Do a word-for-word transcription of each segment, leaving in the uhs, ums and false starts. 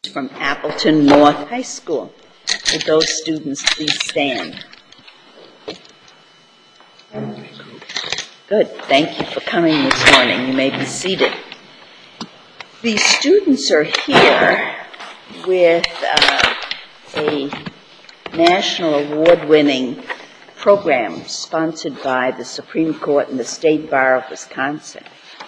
From Appleton North High School. Would those students please stand? Good. Thank you for coming this morning. You may be seated. The students are here with uh, a national award-winning program sponsored by the Supreme Court and the State Bar of Wisconsin.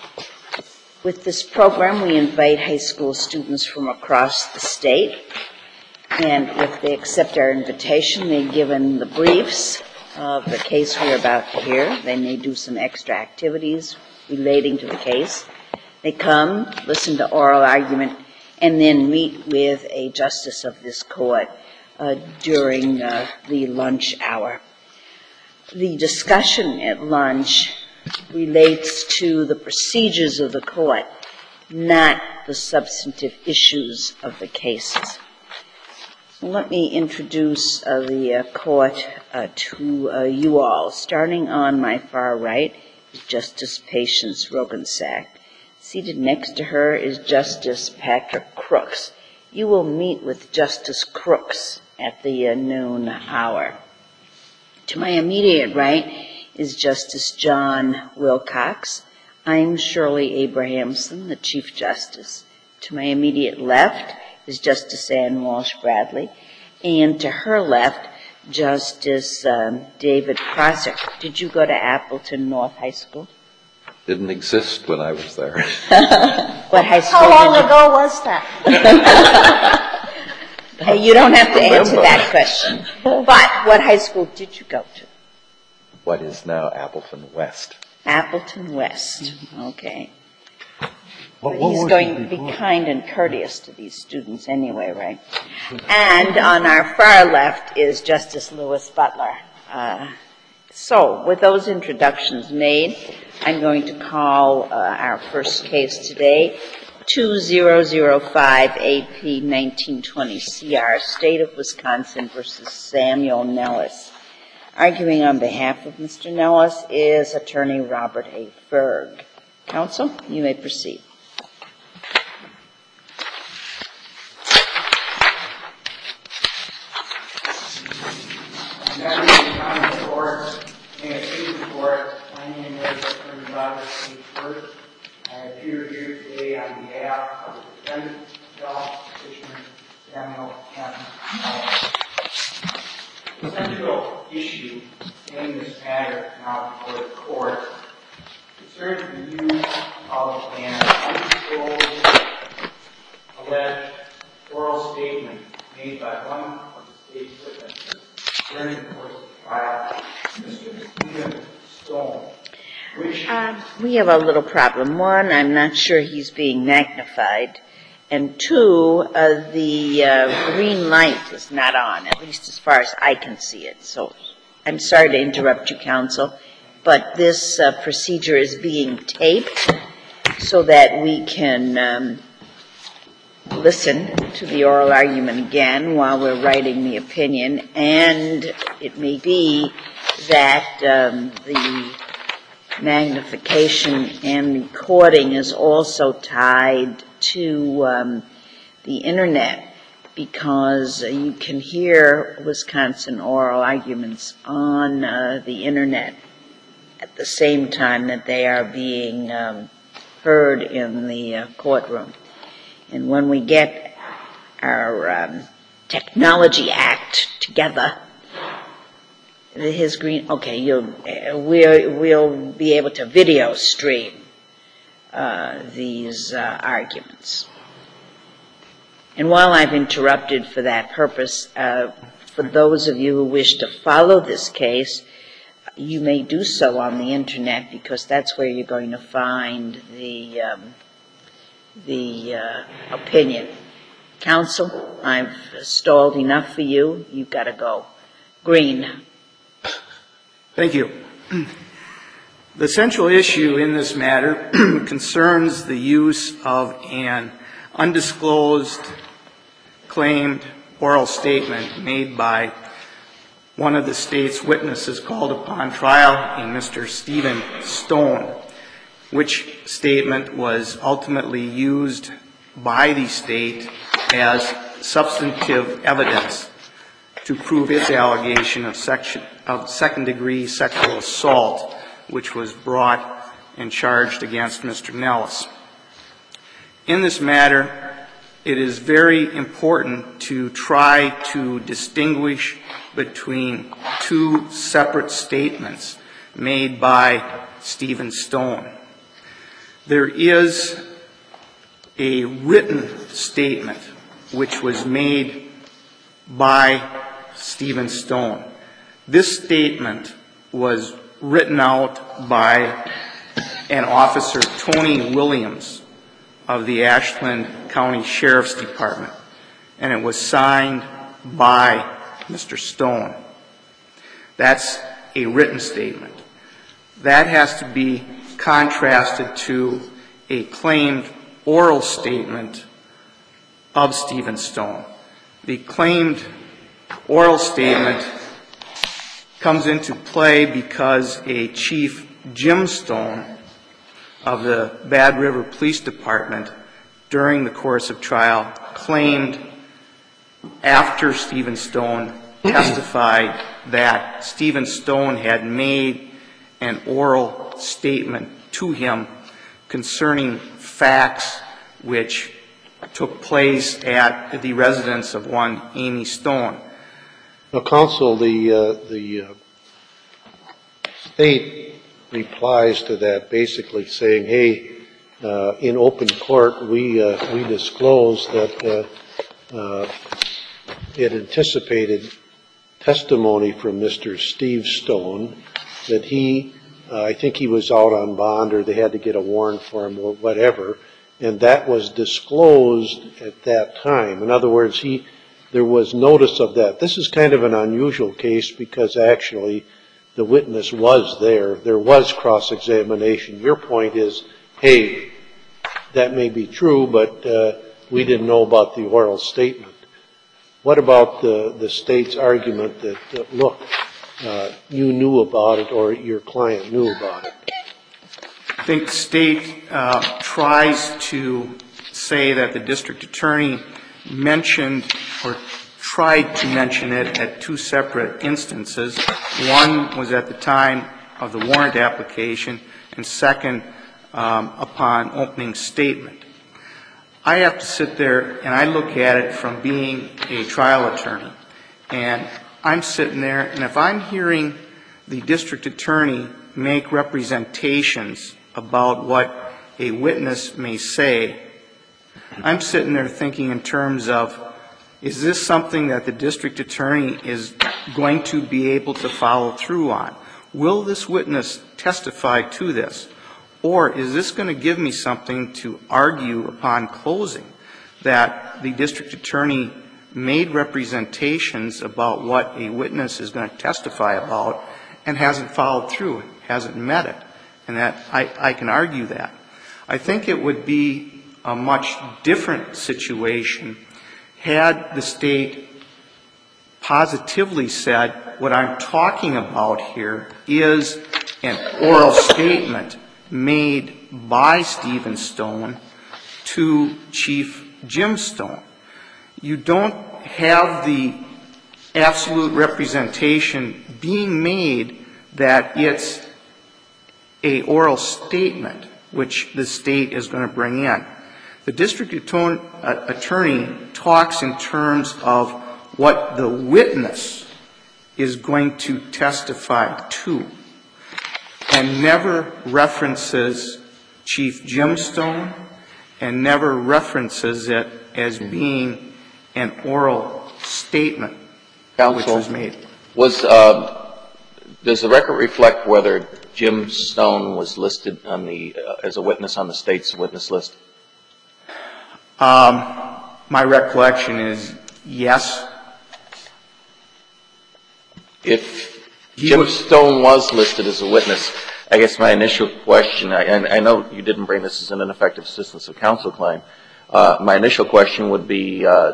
With this program, we invite high school students from across the state, and if they accept our invitation, they're given the briefs of the case we're about to hear. They may do some extra activities relating to the case. They come, listen to oral argument, and then meet with a justice of this court uh, during uh, the lunch hour. The discussion at lunch relates to the procedures of the court, not the substantive issues of the cases. So let me introduce uh, the uh, court uh, to uh, you all. Starting on my far right is Justice Patience Roggensack. Seated next to her is Justice Patrick Crooks. You will meet with Justice Crooks at the uh, noon hour. To my immediate right is Justice John Wilcox. I'm Shirley Abrahamson, the Chief Justice. To my immediate left is Justice Ann Walsh Bradley, and to her left, Justice um, David Prosser. Did you go to Appleton North High School? Didn't exist when I was there. What high school? How long ago was that? Hey, you don't have to answer that question. But what high school did you go to? What is now Appleton West. Appleton West. Okay. What, what He's was going it to be before? kind and courteous to these students anyway, right? And on our far left is Justice Lewis Butler. Uh, so, with those introductions made, I'm going to call uh, our first case today, two thousand five A P nineteen twenty C R, State of Wisconsin versus Samuel Nellis. Arguing on behalf of Mister Nellis is Attorney Robert A. Ferg. Counsel, you may proceed. Members of the County Court, may it please the Court, my name is Attorney Robert A. Ferg. I appear here today on behalf of the defendant, Petitioner Samuel Nellis. The central issue in this matter now before the Court concerns the use of an undisclosed, alleged oral statement made by one of the state's witnesses during the course of the trial, Mister Stephen Stone, which... Um, we have a little problem. One, I'm not sure he's being magnified. And two, uh, the uh, green light is not on, at least as far as I can see it. So I'm sorry to interrupt you, counsel, but this uh, procedure is being taped so that we can um, listen to the oral argument again while we're writing the opinion. And it may be that um, the magnification and recording is also tied to um, the internet, because uh, you can hear Wisconsin oral arguments on uh, the internet at the same time that they are being um, heard in the uh, courtroom. And when we get our um, technology act together, his green, okay, you'll, uh, we'll, we'll be able to video stream Uh, these uh, arguments. And while I've interrupted for that purpose, uh, for those of you who wish to follow this case, you may do so on the internet, because that's where you're going to find the um, the uh, opinion. Counsel, I've stalled enough for you. You've got to go. Green. Thank you. The central issue in this matter concerns the use of an undisclosed, claimed oral statement made by one of the state's witnesses called upon trial, in Mister Stephen Stone, which statement was ultimately used by the state as substantive evidence to prove its allegation of, section, of second-degree sexual assault, which was brought and charged against Mister Nellis. In this matter, it is very important to try to distinguish between two separate statements made by Stephen Stone. There is a written statement which was made by Stephen Stone. This statement was written out by an officer, Tony Williams, of the Ashland County Sheriff's Department, and it was signed by Mister Stone. That's a written statement. That has to be contrasted to a claimed oral statement of Stephen Stone. The claimed oral statement comes into play because a Chief Jim Stone of the Bad River Police Department during the course of trial claimed after Stephen Stone testified that Stephen Stone had made an oral statement to him concerning facts which took place at the residence of one Amy Stone. Now, counsel, the uh, the uh, state replies to that basically saying, hey, uh, in open court we uh, we disclose that uh, uh, it anticipated testimony from Mister Steve Stone that he, uh, I think he was out on bond or they had to get a warrant for him or whatever, and that was disclosed at that time. In other words, he there was notice of that. This is kind of an unusual case because actually the witness was there. There was cross-examination. Your point is, hey, that may be true, but uh, we didn't know about the oral statement. What about the, the state's argument that, uh, look, uh, you knew about it or your client knew about it? I think the state uh, tries to say that the district attorney mentioned or tried to mention it at two separate instances. One was at the time of the warrant application, and second, um, upon opening statement. I have to sit there and I look at it from being a trial attorney, and I'm sitting there, and if I'm hearing the district attorney make representations about what a witness may say, I'm sitting there thinking in terms of, is this something that the district attorney is going to be able to follow through on? Will this witness testify to this? Or is this going to give me something to argue upon closing that the district attorney made representations about what a witness is going to testify about and hasn't followed through, hasn't met it, and that I, I can argue that. I think it would be a much different situation had the state positively said, what I'm talking about here is an oral statement made by Stephen Stone to Chief Jim Stone. You don't have the absolute representation being made that it's a oral statement which the state is going to bring in. The district attorney talks in terms of what the witness is going to testify to and never references Chief Jim Stone and never references it as being an oral statement which was made. Was, uh, does the record reflect whether Jim Stone was listed on the, uh, as a witness on the state's witness list? Um, my recollection is yes. If Jim Stone was listed as a witness, I guess my initial question, I, and I know you didn't bring this as an ineffective assistance of counsel claim, uh, my initial question would be, uh,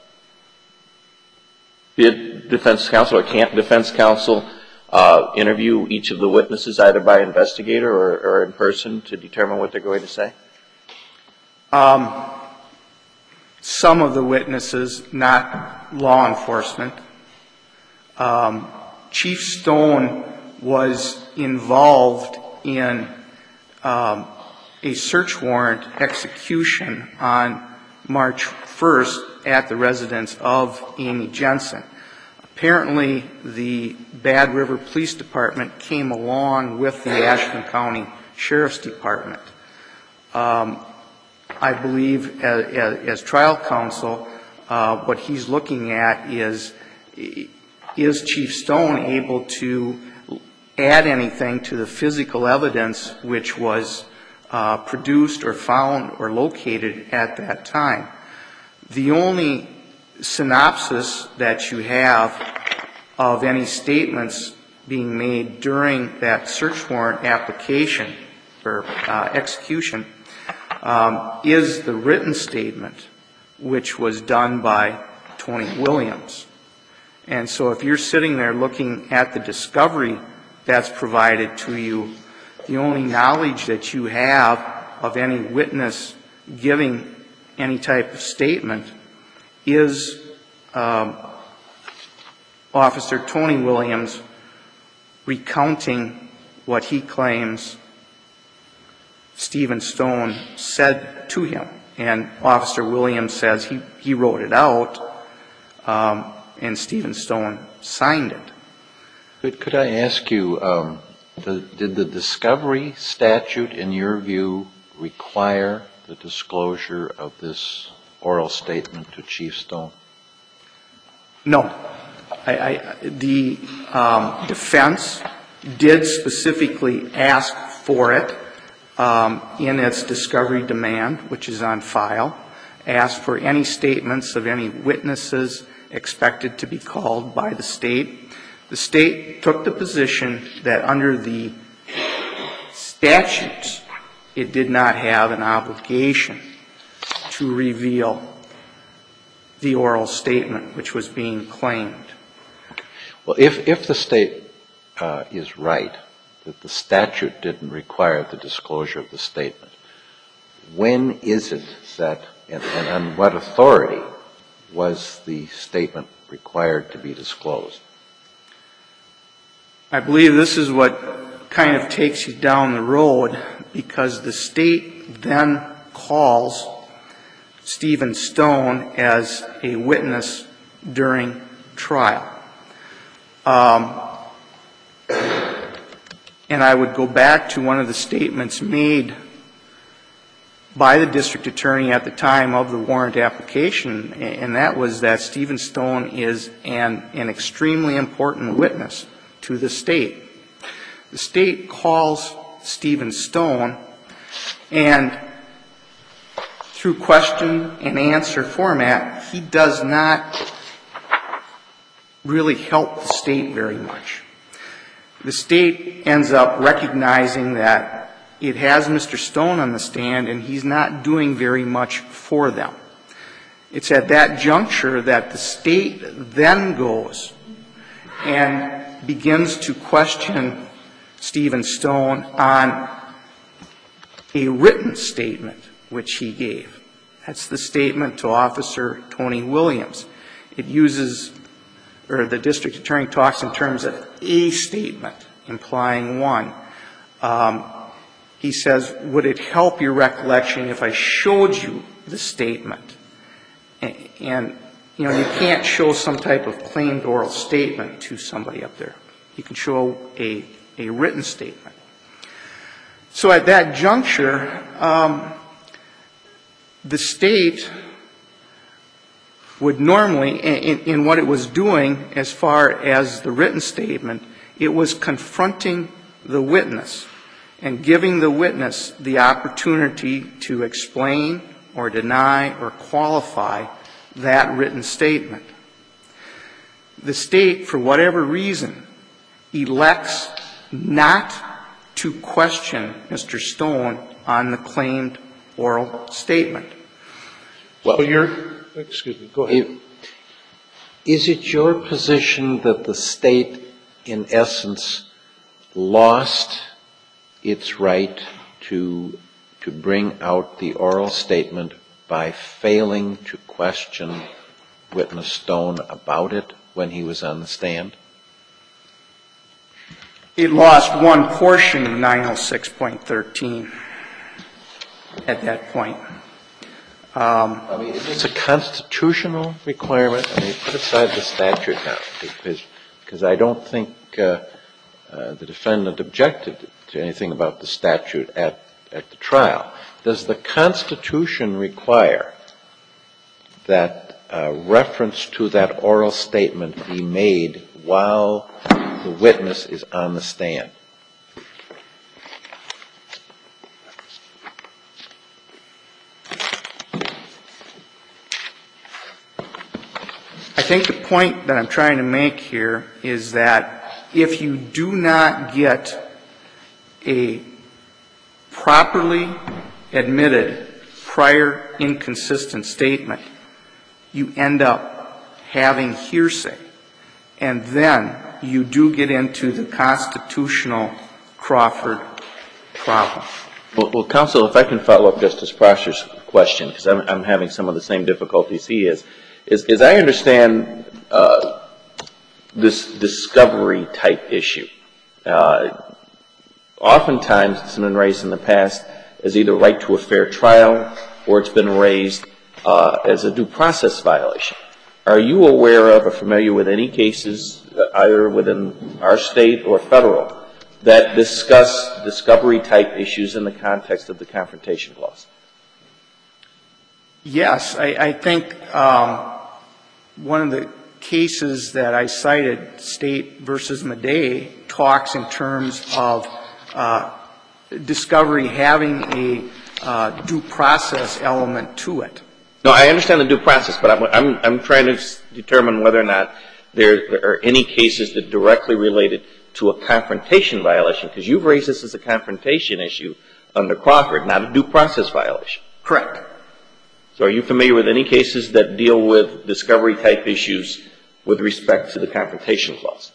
did defense counsel or can't defense counsel uh, interview each of the witnesses either by investigator or, or in person to determine what they're going to say? Um, some of the witnesses, not law enforcement. Um, Chief Stone was involved in um, a search warrant execution on March first at the residence of Amy Jensen. Apparently, the Bad River Police Department came along with the Ashland County Sheriff's Department. Um, I believe, as, as, as trial counsel, uh, what he's looking at is, is Chief Stone able to add anything to the physical evidence which was uh, produced or found or located at that time. The only synopsis that you have of any statements being made during that search warrant application or uh, execution um, is the written statement, which was done by Tony Williams. And so if you're sitting there looking at the discovery that's provided to you, the only knowledge that you have of any witness giving any type of statement is um, Officer Tony Williams recounting what he claims Stephen Stone said to him. And Officer Williams says he, he wrote it out, um, and Stephen Stone signed it. Could, could I ask you, um, the, did the discovery statute, in your view, require the disclosure of this oral statement to Chief Stone? No. I, I, the um, defense did specifically ask for it um, in its discovery demand, which is on file, asked for any statements of any witnesses expected to be called by the state. The state took the position that under the statutes, it did not have an obligation to reveal the oral statement which was being claimed. Well, if, if the state uh, is right, that the statute didn't require the disclosure of the statement, when is it that, and, and on what authority was the statement required to be disclosed? I believe this is what kind of takes you down the road, because the state then calls Stephen Stone as a witness during trial. Um, and I would go back to one of the statements made by the district attorney at the time of the warrant application, and that was that Stephen Stone is an, an extremely important witness to the state. The state calls Stephen Stone, and through question and answer format, he does not really help the state very much. The state ends up recognizing that it has Mister Stone on the stand and he's not doing very much for them. It's at that juncture that the state then goes and begins to question Stephen Stone on a written statement which he gave. That's the statement to Officer Tony Williams. It uses, or the district attorney talks in terms of a statement, implying one. Um, he says, would it help your recollection if I showed you the statement? And, and, you know, you can't show some type of claimed oral statement to somebody up there. You can show a, a written statement. So at that juncture, um, the state would normally, in, in what it was doing as far as the written statement, it was confronting the witness and giving the witness the opportunity to explain or deny or qualify that written statement. The state, for whatever reason, elects not to question Mister Stone on the claimed oral statement. Well, you're, excuse me, go ahead. Is it your position that the state, in essence, lost its right to, to bring out the oral statement by failing to question witness Stone about it when he was on the stand? It lost one portion of nine oh six point thirteen at that point. Um, I mean, is this a constitutional requirement? I mean, put aside the statute now, because, because I don't think uh, uh, the defendant objected to anything about the statute at, at the trial. Does the Constitution require that uh, reference to that oral statement be made while the witness is on the stand? I think the point that I'm trying to make here is that if you do not get a properly admitted prior inconsistent statement, you end up having hearsay. And then you do get into the constitutional Crawford problem. Well, well counsel, if I can follow up Justice Prosser's question, because I'm, I'm having some of the same difficulties he is, is, is I understand uh, this discovery type issue. Uh, oftentimes it's been raised in the past as either right to a fair trial or it's been raised uh, as a due process violation. Are you aware of or familiar with any cases, either within our state or federal, that discuss discovery-type issues in the context of the Confrontation Clause? Yes. I, I think um, one of the cases that I cited, State versus Madej, talks in terms of uh, discovery having a uh, due process element to it. No, I understand the due process, but I'm, I'm, I'm trying to determine whether or not there, there are any cases that directly related to a confrontation violation, because you've raised this as a confrontation issue under Crawford, not a due process violation. Correct. So are you familiar with any cases that deal with discovery-type issues with respect to the Confrontation Clause?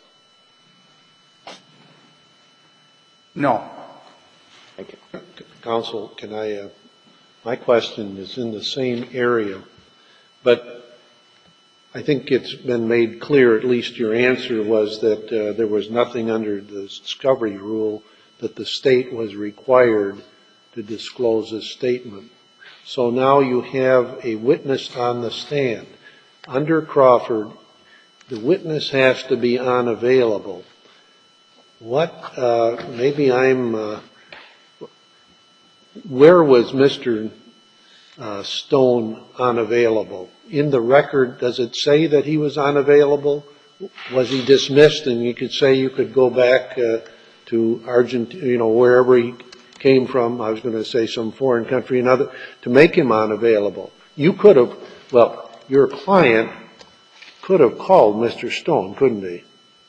No. Thank you. Counsel, can I, uh, my question is in the same area, but I think it's been made clear, at least your answer was that uh, there was nothing under the discovery rule that the state was required to disclose a statement. So now you have a witness on the stand. Under Crawford, the witness has to be unavailable. What, uh, maybe I'm, uh, where was Mister Uh, Stone unavailable? In the record, does it say that he was unavailable? Was he dismissed and you could say you could go back uh, to Argentina, you know, wherever he came from, I was going to say some foreign country, another, to make him unavailable? You could have, well, your client could have called Mister Stone, couldn't he?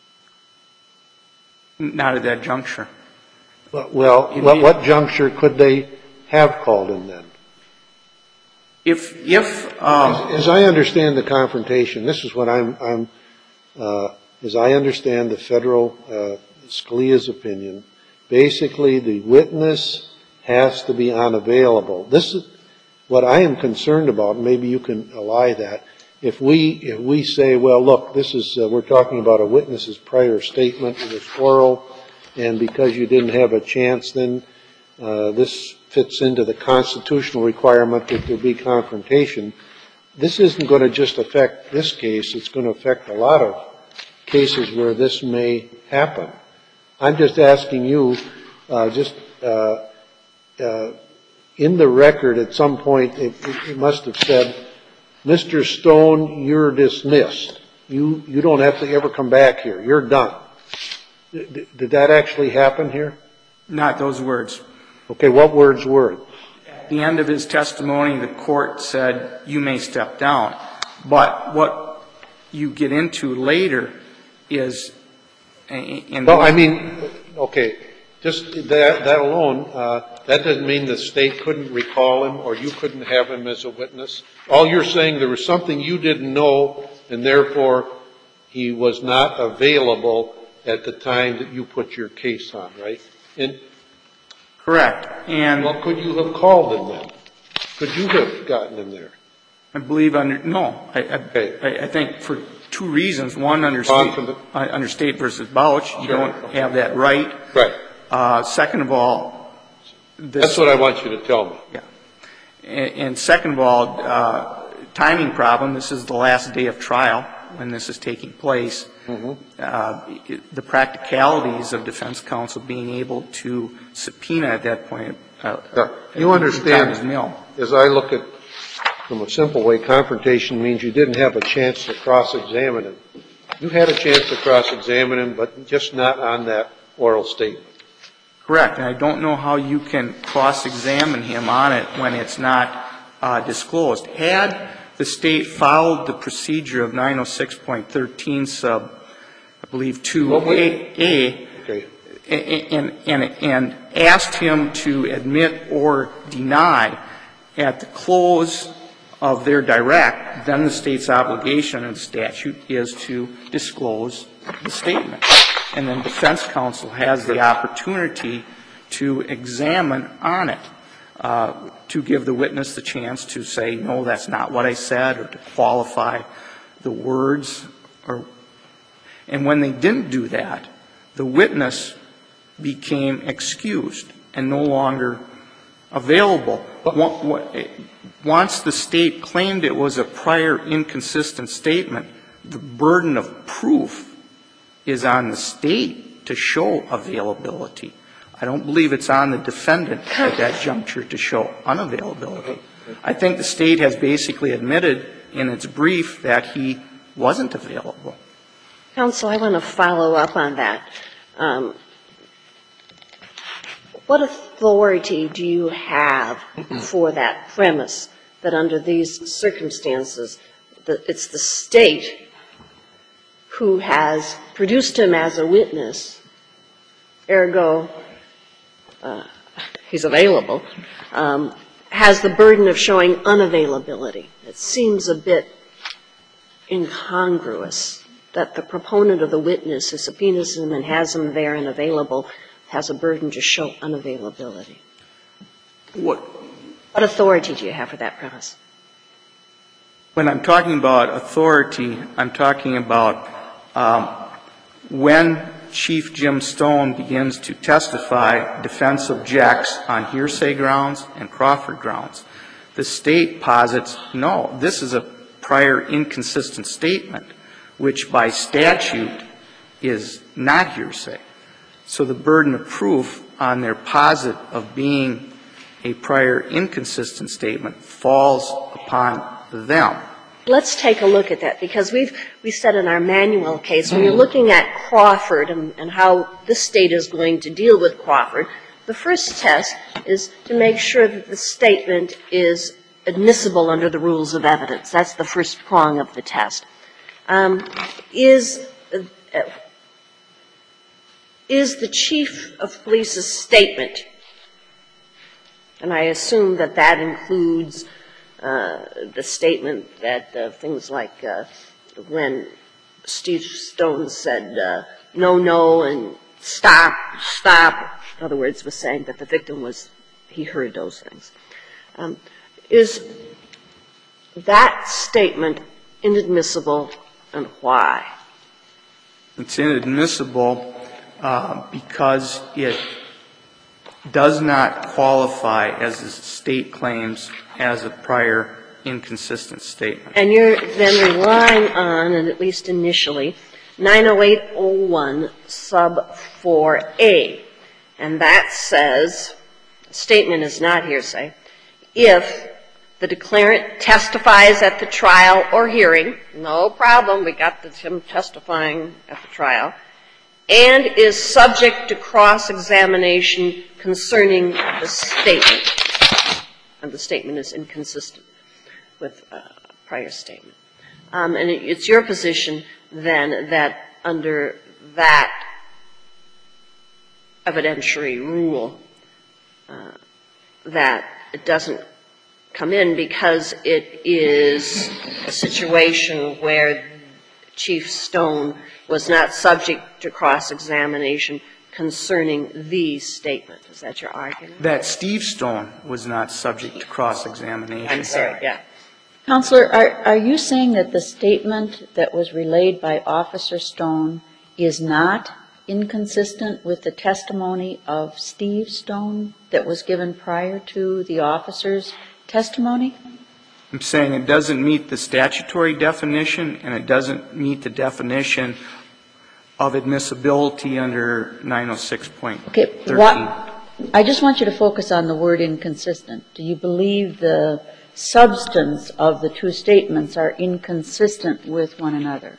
Not at that juncture. Well, well what, what juncture could they have called him then? If, if, um, as, as I understand the confrontation, this is what I'm, I'm, uh, as I understand the federal, uh, Scalia's opinion, basically the witness has to be unavailable. This is what I am concerned about. Maybe you can ally that. If we, if we say, well, look, this is, uh, we're talking about a witness's prior statement, it was oral, and because you didn't have a chance, then, uh, this fits into the constitutional requirement that there be confrontation. This isn't going to just affect this case. It's going to affect a lot of cases where this may happen. I'm just asking you, uh, just uh, uh, in the record at some point, it, it must have said, Mister Stone, you're dismissed. You you don't have to ever come back here. You're done. Did, did that actually happen here? Not those words. Okay, what words were it? At the end of his testimony, the court said, you may step down. But what you get into later is... In well, I mean, okay, just that, that alone, uh, that doesn't mean the state couldn't recall him or you couldn't have him as a witness. All you're saying, there was something you didn't know, and therefore he was not available at the time that you put your case on, right? And correct. And well, could you have called him then? Could you have gotten in there? I believe under, no. I, I, Okay. I, I think for two reasons. One, under state, the, uh, under state versus Bouch, you sure. don't have that right. Right. Uh, second of all, this, That's what I want you to tell me. Yeah. And, and second of all, uh, timing problem. This is the last day of trial when this is taking place. Mm-hmm. Uh, it, the practicalities of defense counsel being able to subpoena at that point. Uh, yeah. You understand, as I look at, from a simple way, confrontation means you didn't have a chance to cross-examine him. You had a chance to cross-examine him, but just not on that oral statement. Correct. And I don't know how you can cross-examine him on it when it's not uh, disclosed. Had the state followed the procedure of nine oh six point thirteen sub, I believe, two A, okay. and, and, and asked him to admit or deny at the close of their direct, then the state's obligation in statute is to disclose the statement. And then defense counsel has the opportunity to examine on it, uh, to give the witness the chance to say, no, that's not what I said, or to qualify the words. Or, and when they didn't do that, the witness became excused and no longer available. Once the state claimed it was a prior inconsistent statement, the burden of proof is on the state to show availability. I don't believe it's on the defendant at that juncture to show unavailability. I think the state has basically admitted in its brief that he wasn't available. Counsel, I want to follow up on that. Um, what authority do you have for that premise that under these circumstances that it's the state who has produced him as a witness, ergo uh, he's available, um, has the burden of showing unavailability? It seems a bit incongruous that the proponent of the witness who subpoenas him and has him there and available has a burden to show unavailability. What, what authority do you have for that premise? When I'm talking about authority, I'm talking about um, when Chief Jim Stone begins to testify, defense objects on hearsay grounds and Crawford grounds. The state posits, no, this is a prior inconsistent statement, which by statute is not hearsay. So the burden of proof on their posit of being a prior inconsistent statement falls upon them. Let's take a look at that, because we've we said in our manual case, when you're looking at Crawford and, and how this state is going to deal with Crawford, the first test is to make sure that the statement is admissible under the rules of evidence. That's the first prong of the test. Um, is uh, is the chief of police's statement, and I assume that that includes uh, the statement that uh, things like uh, when Steve Stone said uh, no, no, and stop, stop, in other words, was saying that the victim was, he heard those things. Um, is that statement inadmissible, and why? It's inadmissible uh, because it does not qualify, as the state claims, as a prior inconsistent statement. And you're then relying on, and at least initially, nine oh eight oh one sub four A. And that says, statement is not hearsay, if the declarant testifies at the trial or hearing, no problem, we got the, him testifying at the trial, and is subject to cross-examination concerning the statement. And the statement is inconsistent with a prior statement. Um, and it, it's your position, then, that under that evidentiary rule, uh, that it doesn't come in because it is a situation where Chief Stone was not subject to cross-examination concerning the statement. Is that your argument? That Steve Stone was not subject to cross-examination. I'm sorry, yeah. Counselor, are, are you saying that the statement that was relayed by Officer Stone is not inconsistent with the testimony of Steve Stone that was given prior to the officer's testimony? I'm saying it doesn't meet the statutory definition, and it doesn't meet the definition of admissibility under nine oh six point thirteen. Okay, what, I just want you to focus on the word inconsistent. Do you believe the substance of the two statements are inconsistent with one another?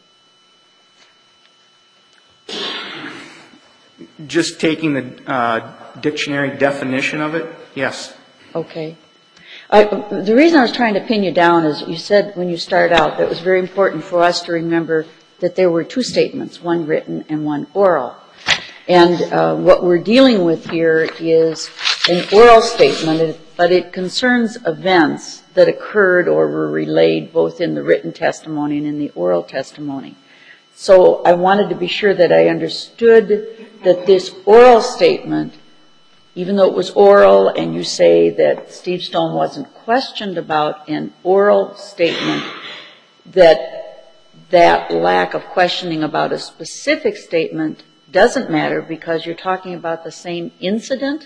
Just taking the uh, dictionary definition of it, yes. Okay. I, the reason I was trying to pin you down is you said when you started out that it was very important for us to remember that there were two statements, one written and one oral. And uh, what we're dealing with here is an oral statement, but it concerns events that occurred or were relayed both in the written testimony and in the oral testimony. So I wanted to be sure that I understood that this oral statement, even though it was oral and you say that Steve Stone wasn't questioned about an oral statement, that that lack of questioning about a specific statement doesn't matter because you're talking about the same incident?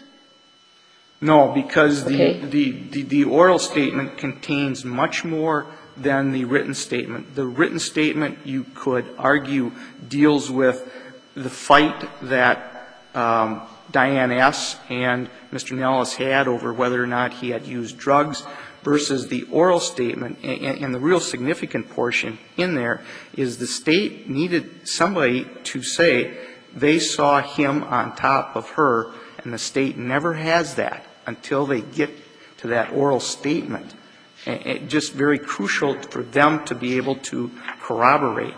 No, because the, okay. the, the, the oral statement contains much more than the written statement. The written statement, you could argue, deals with the fight that um, Diane S. and Mister Nellis had over whether or not he had used drugs versus the oral statement. And, and the real significant portion in there is the State needed somebody to say they saw him on top of her, and the State never has that until they get to that oral statement. And it just very crucial for them to be able to corroborate.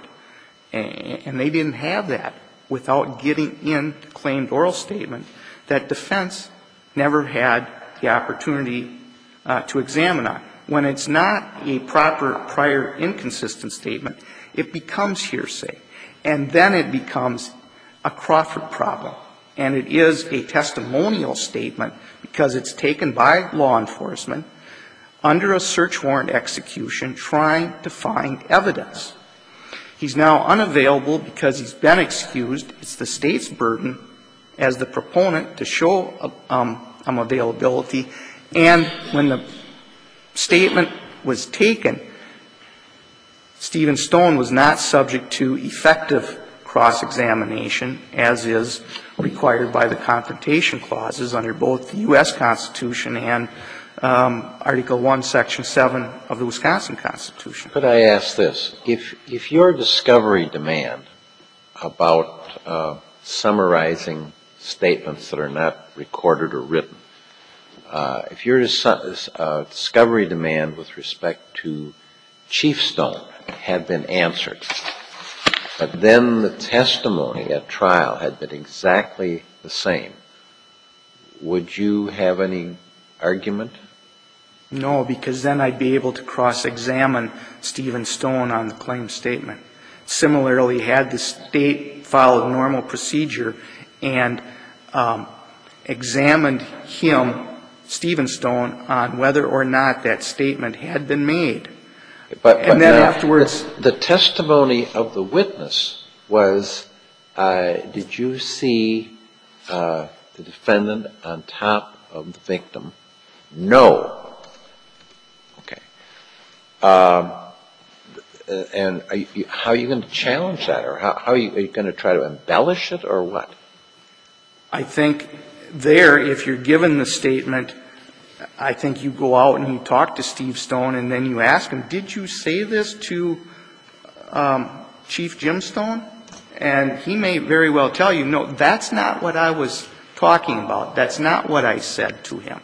And they didn't have that without getting in the claimed oral statement that defense never had the opportunity uh, to examine on. When it's not a proper prior inconsistent statement, it becomes hearsay. And then it becomes a Crawford problem. And it is a testimonial statement because it's taken by law enforcement under a search warrant execution trying to find evidence. He's now unavailable because he's been excused. It's the State's burden as the proponent to show um, um, availability. And when the statement was taken, Stephen Stone was not subject to effective cross-examination, as is required by the confrontation clauses under both the U S Constitution and um, Article one, Section seven of the Wisconsin Constitution. Could I ask this? If, if your discovery demand about uh, summarizing statements that are not recorded or written, uh, if your uh, discovery demand with respect to Chief Stone had been answered, but then the testimony at trial had been exactly the same, would you have any argument? No, because then I'd be able to cross-examine Stephen Stone on the claim statement. Similarly, had the State followed normal procedure and um, examined him, Stephen Stone, on whether or not that statement had been made. But, and but then now, afterwards, the, the testimony of the witness was, uh, did you see uh, the defendant on top of the victim? No. Okay. Um, and are you, how are you going to challenge that, or how, how are, you, are you going to try to embellish it, or what? I think there, if you're given the statement, I think you go out and you talk to Steve Stone and then you ask him, did you say this to um, Chief Jim Stone? And he may very well tell you, no, that's not what I was talking about. That's not what I said to him.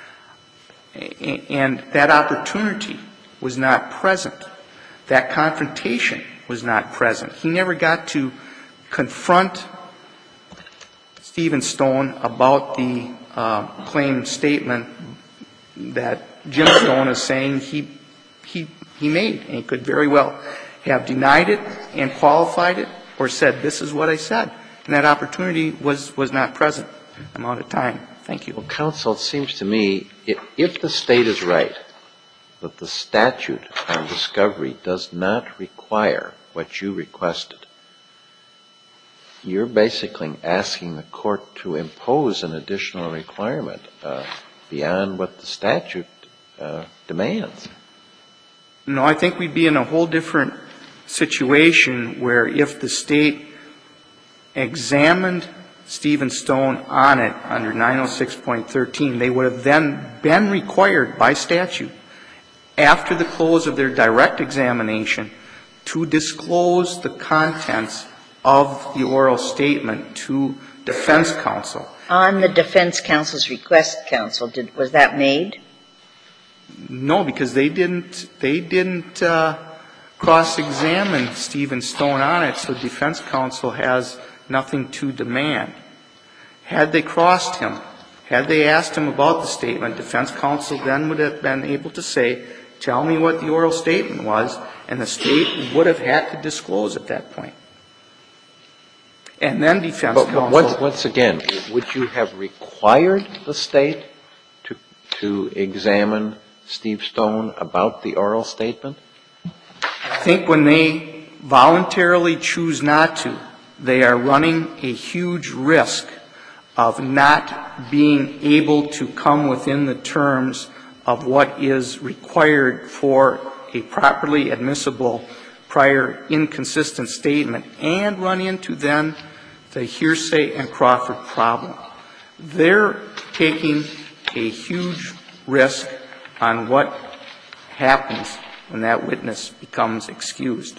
And that opportunity was not present. That confrontation was not present. He never got to confront Stephen Stone about the uh, claimed statement that Jim Stone is saying he he he made. And he could very well have denied it and qualified it or said, this is what I said. And that opportunity was, was not present. I'm out of time. Thank you. Well, counsel, it seems to me, if, if the State is right, that the statute on discovery does not require what you requested, you're basically asking the court to impose an additional requirement uh, beyond what the statute uh, demands. No, I think we'd be in a whole different situation where if the State examined Stephen Stone on it under nine oh six point thirteen, they would have then been required by statute after the close of their direct examination to disclose the contents of the oral statement to defense counsel. On the defense counsel's request, counsel, did, was that made? No, because they didn't, they didn't uh, cross-examine Stephen Stone on it, so defense counsel has nothing to demand. Had they crossed him, had they asked him about the statement, defense counsel then would have been able to say, tell me what the oral statement was, and the State would have had to disclose at that point. And then defense but, counsel. But once, once again, would you have required the State to, to examine Steve Stone about the oral statement? I think when they voluntarily choose not to, they are running a huge risk of not being able to come within the terms of what is required for a properly admissible prior inconsistent statement and run into then the hearsay and Crawford problem. They're taking a huge risk on what happens when that witness becomes excused.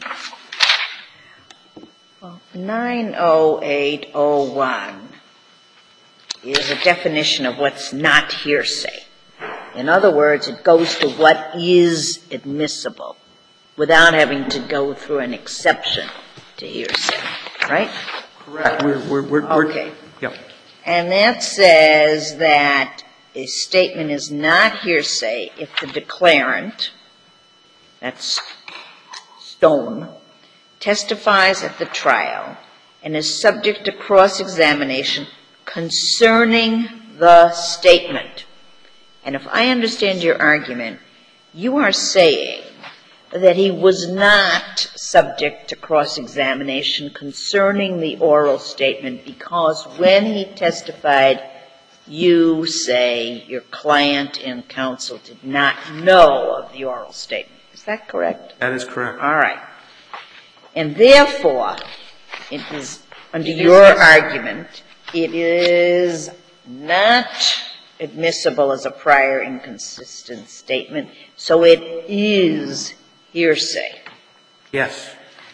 Well, nine oh eight oh one is a definition of what's not hearsay. In other words, it goes to what is admissible without having to go through an exception to hearsay, right? Correct. We're, we're, we're, okay. Yep. And that says that a statement is not hearsay if the declarant, that's Stone, testifies at the trial and is subject to cross-examination concerning the statement. And if I understand your argument, you are saying that he was not subject to cross-examination concerning the oral statement because when he testified, you say your client and counsel did not know of the oral statement. Is that correct? That is correct. All right. And therefore, it is, under your argument, it is not admissible as a prior inconsistent statement, so it is hearsay. Yes.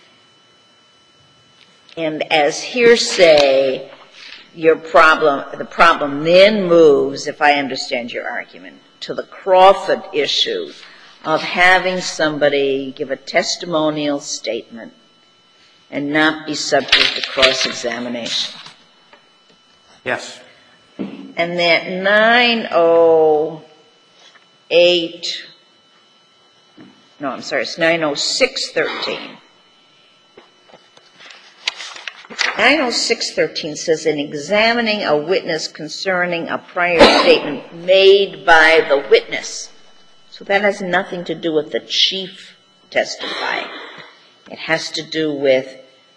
And as hearsay, your problem, the problem then moves, if I understand your argument, to the Crawford issue of having somebody give a testimonial statement and not be subject to cross-examination. Yes. And that nine oh eight, no, I'm sorry, it's nine oh six thirteen. nine oh six thirteen says, in examining a witness concerning a prior statement made by the witness. So that has nothing to do with the chief testifying. It has to do with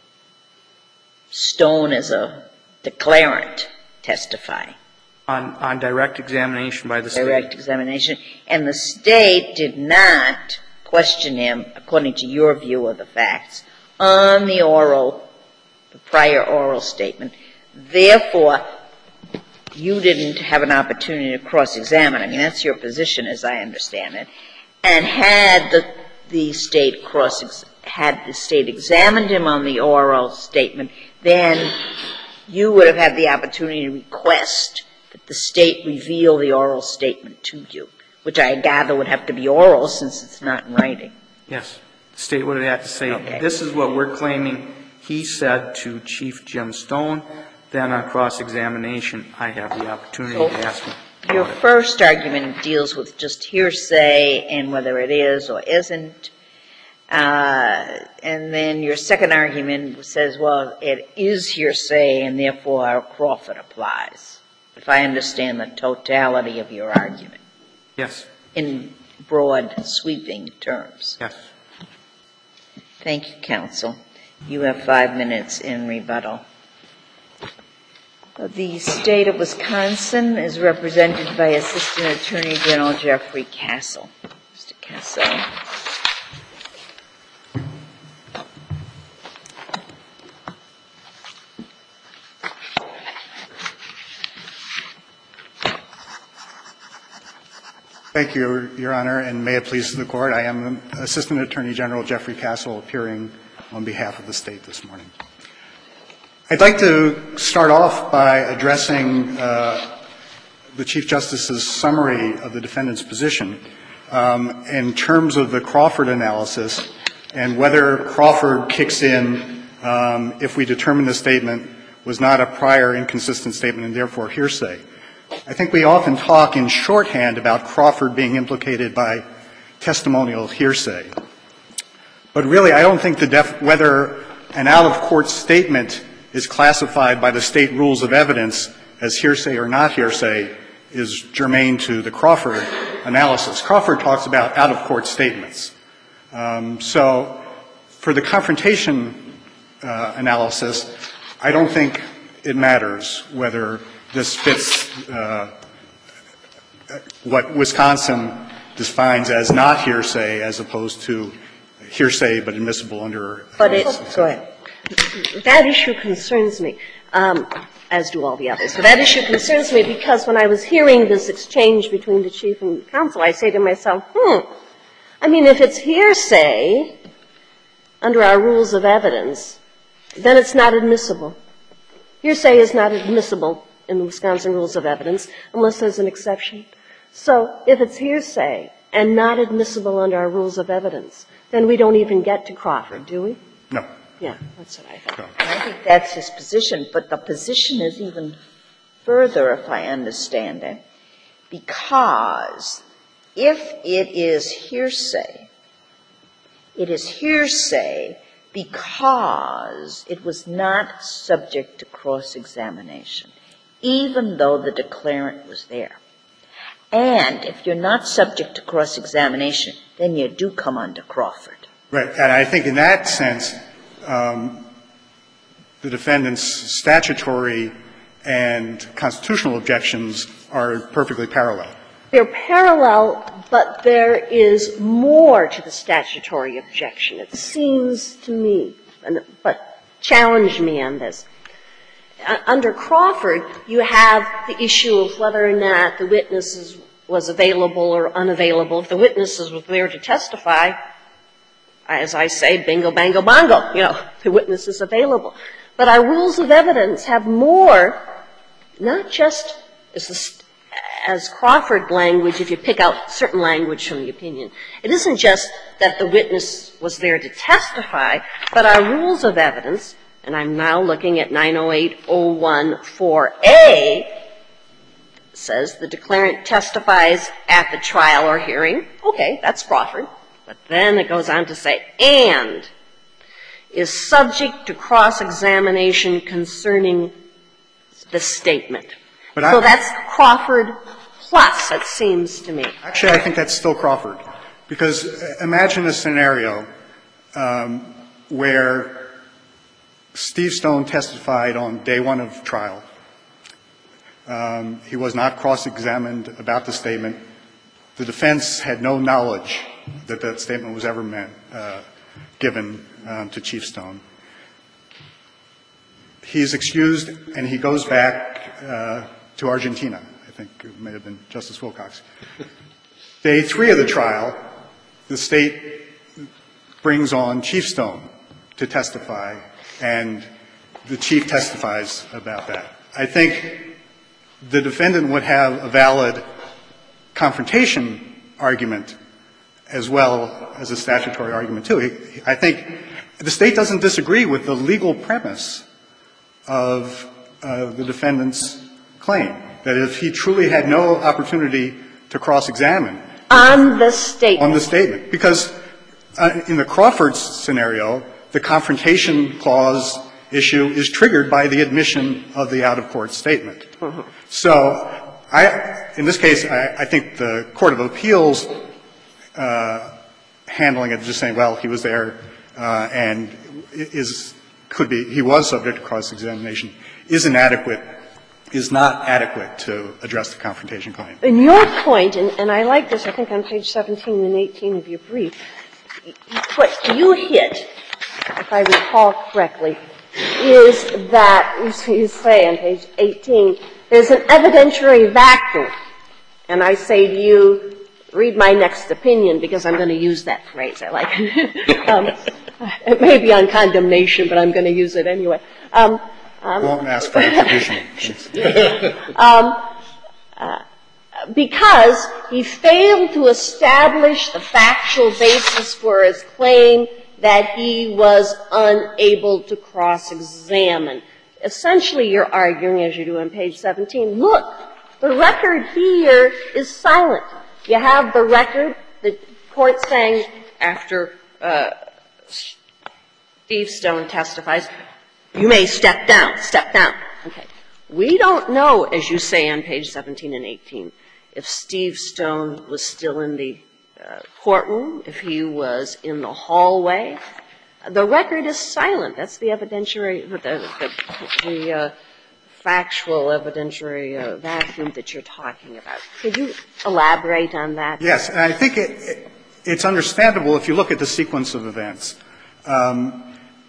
Stone as a declarant testifying. On, on direct examination by the State. Direct examination. And the State did not question him, according to your view of the facts, on the oral, the prior oral statement. Therefore, you didn't have an opportunity to cross-examine. I mean, that's your position as I understand it. And had the, the State cross, had the State examined him on the oral statement, then you would have had the opportunity to request that the State reveal the oral statement to you, which I gather would have to be oral since it's not in writing. Yes. The State would have had to say, okay, this is what we're claiming he said to Chief Jim Stone. Then on cross-examination, I have the opportunity so to ask him. Your first argument deals with just hearsay and whether it is or isn't. Uh, and then your second argument says, well, it is hearsay and therefore Crawford applies, if I understand the totality of your argument. Yes. In broad, sweeping terms. Yes. Thank you, counsel. You have five minutes in rebuttal. The State of Wisconsin is represented by Assistant Attorney General Jeffrey Castle. Mister Castle. Thank you, Your Honor, and may it please the Court. I am Assistant Attorney General Jeffrey Castle, appearing on behalf of the State this morning. I'd like to start off by addressing uh, the Chief Justice's summary of the defendant's position um, in terms of the Crawford analysis and whether Crawford kicks in um, if we determine the statement was not a prior inconsistent statement and therefore hearsay. I think we often talk in shorthand about Crawford being implicated by testimonial hearsay. But really, I don't think the def- whether an out-of-court statement is classified by the State rules of evidence as hearsay or not hearsay is germane to the Crawford analysis. Crawford talks about out-of-court statements. Um, so for the confrontation uh, analysis, I don't think it matters whether this fits uh, what Wisconsin defines as not hearsay as opposed to hearsay but admissible under. But it, go ahead. That issue concerns me, um, as do all the others. But that issue concerns me because when I was hearing this exchange between the Chief and counsel, I say to myself, hmm, I mean, if it's hearsay under our rules of evidence, then it's not admissible. Hearsay is not admissible in the Wisconsin rules of evidence unless there's an exception. So if it's hearsay and not admissible under our rules of evidence, then we don't even get to Crawford, do we? No. Yeah, that's what I thought. I think that's his position, but the position is even further, if I understand it, because if it is hearsay, it is hearsay because it was not subject to cross-examination, even though the declarant was there. And if you're not subject to cross-examination, then you do come under Crawford. Right. And I think in that sense, um, the defendant's statutory and constitutional objections are perfectly parallel. They're parallel, but there is more to the statutory objection. It seems to me, and, but challenge me on this. Uh, under Crawford, you have the issue of whether or not the witness was available or unavailable. If the witnesses were there to testify, as I say, bingo, bango, bongo, you know, the witness is available. But our rules of evidence have more, not just as, the, as Crawford language, if you pick out certain language from the opinion. It isn't just that the witness was there to testify, but our rules of evidence, and I'm now looking at nine oh eight oh one four A, says the declarant testifies at the trial or hearing. Okay, that's Crawford. But then it goes on to say, and is subject to cross-examination concerning the statement. But so I, that's Crawford plus, it seems to me. Actually, I think that's still Crawford. Because imagine a scenario um, where Steve Stone testified on day one of trial. Um, he was not cross-examined about the statement. The defense had no knowledge that that statement was ever meant, uh, given um, to Chief Stone. He's excused, and he goes back uh, to Argentina. I think it may have been Justice Wilcox. Day three of the trial, the State brings on Chief Stone to testify, and the Chief testifies about that. I think the defendant would have a valid confrontation argument as well as a statutory argument, too. I think the State doesn't disagree with the legal premise of uh, the defendant's claim, that if he truly had no opportunity to cross-examine on the statement. On the statement. Because uh, in the Crawford scenario, the confrontation clause issue is triggered by the admission of the out-of-court statement. Mm-hmm. So I, in this case, I, I think the Court of Appeals uh, handling it, just saying, well, he was there uh, and is could be he was subject to cross-examination, is inadequate, is not adequate to address the confrontation claim. In your point, and, and I like this, I think on page seventeen and eighteen of your brief, what you hit, if I recall correctly, is that, you say on page eighteen, there's an evidentiary vacuum. And I say to you, read my next opinion, because I'm going to use that phrase. I like it. um, it may be on condemnation, but I'm going to use it anyway. Um, um, won't ask for attribution. um, uh, because he failed to establish the factual basis for his claim that he was unable to cross-examine. Essentially, you're arguing, as you do on page seventeen, look, the record here is silent. You have the record, the court saying, after uh, Steve Stone testifies, you may step down, step down. Okay. We don't know, as you say on page seventeen and eighteen, if Steve Stone was still in the uh, courtroom, if he was in the hallway. The record is silent. That's the evidentiary, the, the, the uh, factual evidentiary uh, vacuum that you're talking about. Could you elaborate on that? Yes, and I think it, it, it's understandable if you look at the sequence of events. Um,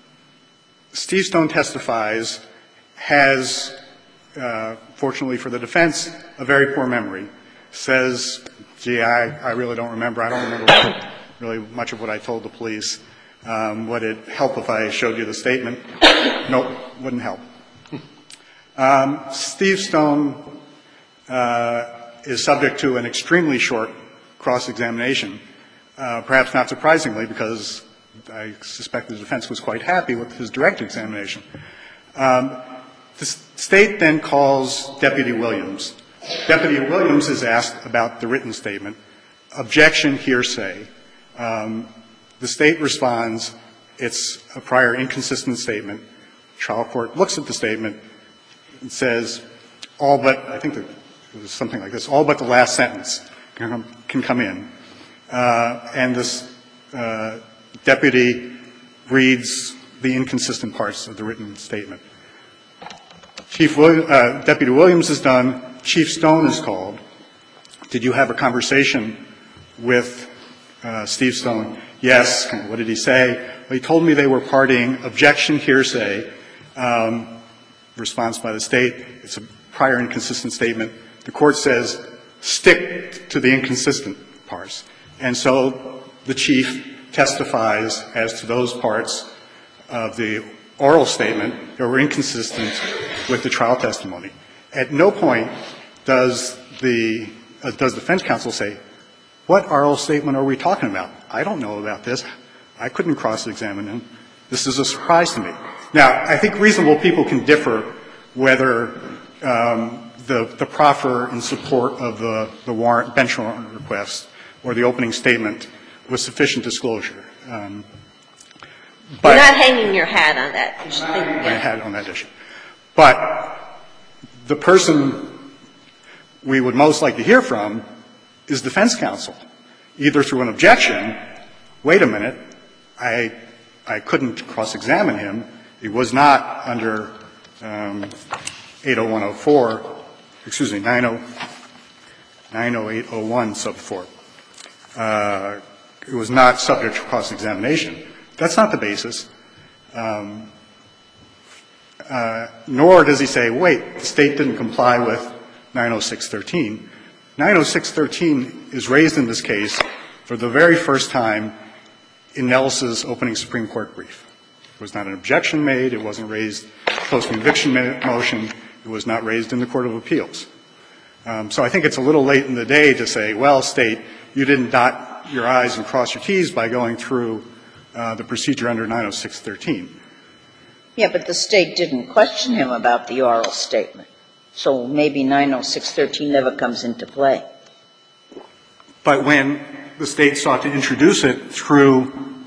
Steve Stone testifies, has, uh, fortunately for the defense, a very poor memory. Says, gee, I, I really don't remember. I don't remember really much of what I told the police. Um, would it help if I showed you the statement? Nope, wouldn't help. Um, Steve Stone uh, is subject to an extremely short cross-examination, uh, perhaps not surprisingly, because I suspect the defense was quite happy with his direct examination. Um, the State then calls Deputy Williams. Deputy Williams is asked about the written statement. Objection, hearsay. Um, the State responds, it's a prior inconsistent statement. Trial court looks at the statement and says, all but, I think it was something like this, all but the last sentence can, can come in. Uh, and this uh, deputy reads the inconsistent parts of the written statement. Chief William, uh, Deputy Williams is done. Chief Stone is called. Did you have a conversation with uh, Steve Stone? Yes. What did he say? Well, he told me they were partying. Objection, hearsay. Um, response by the State. It's a prior inconsistent statement. The Court says stick to the inconsistent parts. And so the Chief testifies as to those parts of the oral statement that were inconsistent with the trial testimony. At no point does the uh, does the defense counsel say, what oral statement are we talking about? I don't know about this. I couldn't cross-examine him. This is a surprise to me. Now, I think reasonable people can differ whether um, the, the proffer in support of the, the warrant, bench warrant request or the opening statement was sufficient disclosure. Um, but You're not hanging your hat on that. You should think my hat on that issue. But the person we would most like to hear from is defense counsel, either through an objection, wait a minute, I, I couldn't cross-examine him. He was not under um, eight oh one oh four, excuse me, nine oh eight oh one sub four. Uh, it was not subject to cross-examination. That's not the basis. Um, uh, nor does he say, wait, the State didn't comply with nine oh six thirteen. nine oh six thirteen is raised in this case for the very first time in Nelson's opening Supreme Court brief. It was not an objection made. It wasn't raised post-conviction motion. It was not raised in the Court of Appeals. Um, so I think it's a little late in the day to say, well, State, you didn't dot your I's and cross your T's by going through uh, the procedure under nine oh six thirteen. Yeah, but the State didn't question him about the oral statement. So maybe nine oh six thirteen never comes into play. But when the State sought to introduce it through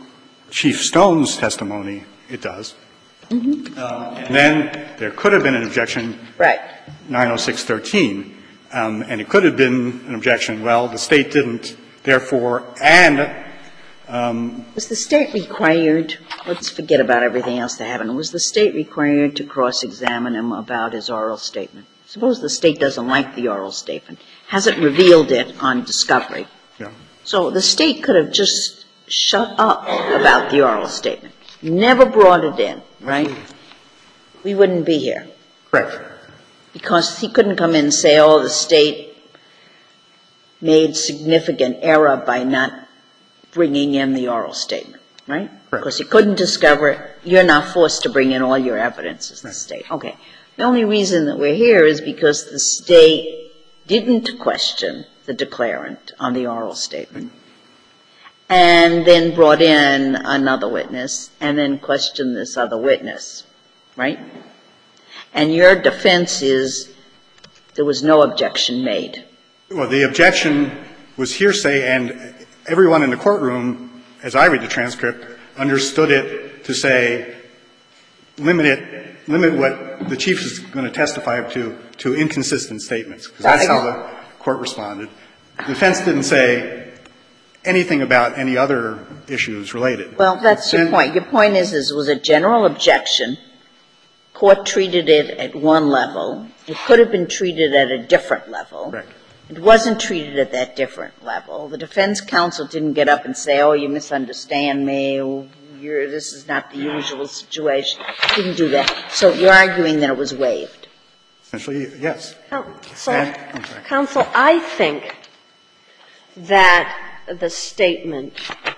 Chief Stone's testimony, it does. Mm-hmm. Um, and then there could have been an objection, right. nine oh six thirteen, um, and it could have been an objection, well, the State didn't, therefore, and um, was the State required, let's forget about everything else that happened, was the State required to cross-examine him about his oral statement? Suppose the State doesn't like the oral statement, hasn't revealed it on discovery. Yeah. So the State could have just shut up about the oral statement, never brought it in, right? We wouldn't be here. Correct. Because he couldn't come in and say, oh, the State made significant error by not bringing in the oral statement, right? Correct. Because he couldn't discover it. You're not forced to bring in all your evidence as the right. State. Okay. The only reason that we're here is because the State didn't question the declarant on the oral statement and then brought in another witness and then questioned this other witness, right? And your defense is there was no objection made. Well, the objection was hearsay, and everyone in the courtroom, as I read the transcript, understood it to say, limit it, limit what the Chief is going to testify to, to inconsistent statements, because that's how the Court responded. The defense didn't say anything about any other issues related. Well, that's your point. Your point is, is it was a general objection. Court treated it at one level. It could have been treated at a different level. Right. It wasn't treated at that different level. The defense counsel didn't get up and say, oh, you misunderstand me, you're, this is not the usual situation. Didn't do that. So you're arguing that it was waived. Essentially, yes. Counsel, And, counsel, I think that the statement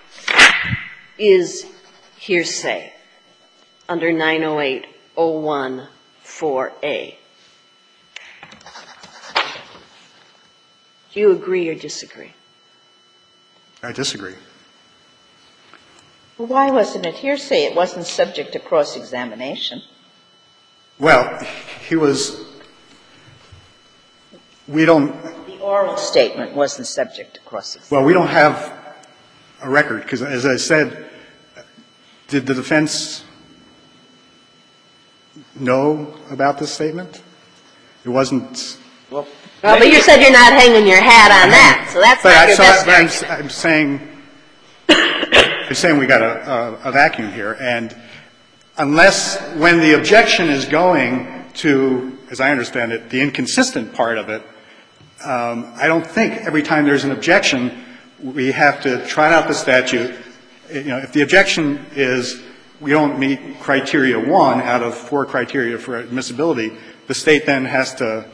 is hearsay under nine oh eight oh one four A. Do you agree or disagree? I disagree. Well, why wasn't it hearsay? It wasn't subject to cross-examination. Well, he was – we don't – The oral statement wasn't subject to cross-examination. Well, we don't have a record, because as I said, did the defense know about this statement? It wasn't – Well, Well, but you said you're not hanging your hat on that, so that's but not I, your so best I, I'm, argument. I'm saying – I'm saying we got a, a, a vacuum here, and unless when the objection is going to, as I understand it, the inconsistent part of it, um, I don't think every time there's an objection we have to trot out the statute. You know, if the objection is we don't meet criteria one out of four criteria for admissibility, the State then has to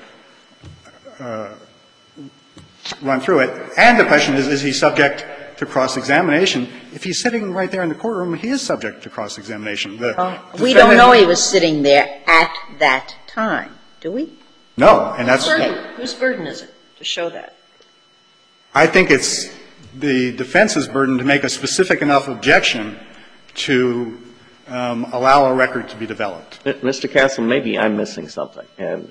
uh, run through it. And the question is, is he subject to cross-examination? If he's sitting right there in the courtroom, he is subject to cross-examination. The Well, we don't know he was sitting there at that time, do we? No, and that's Burden. Whose burden is it to show that? I think it's the defense's burden to make a specific enough objection to um, allow a record to be developed. Mister Castle, maybe I'm missing something. And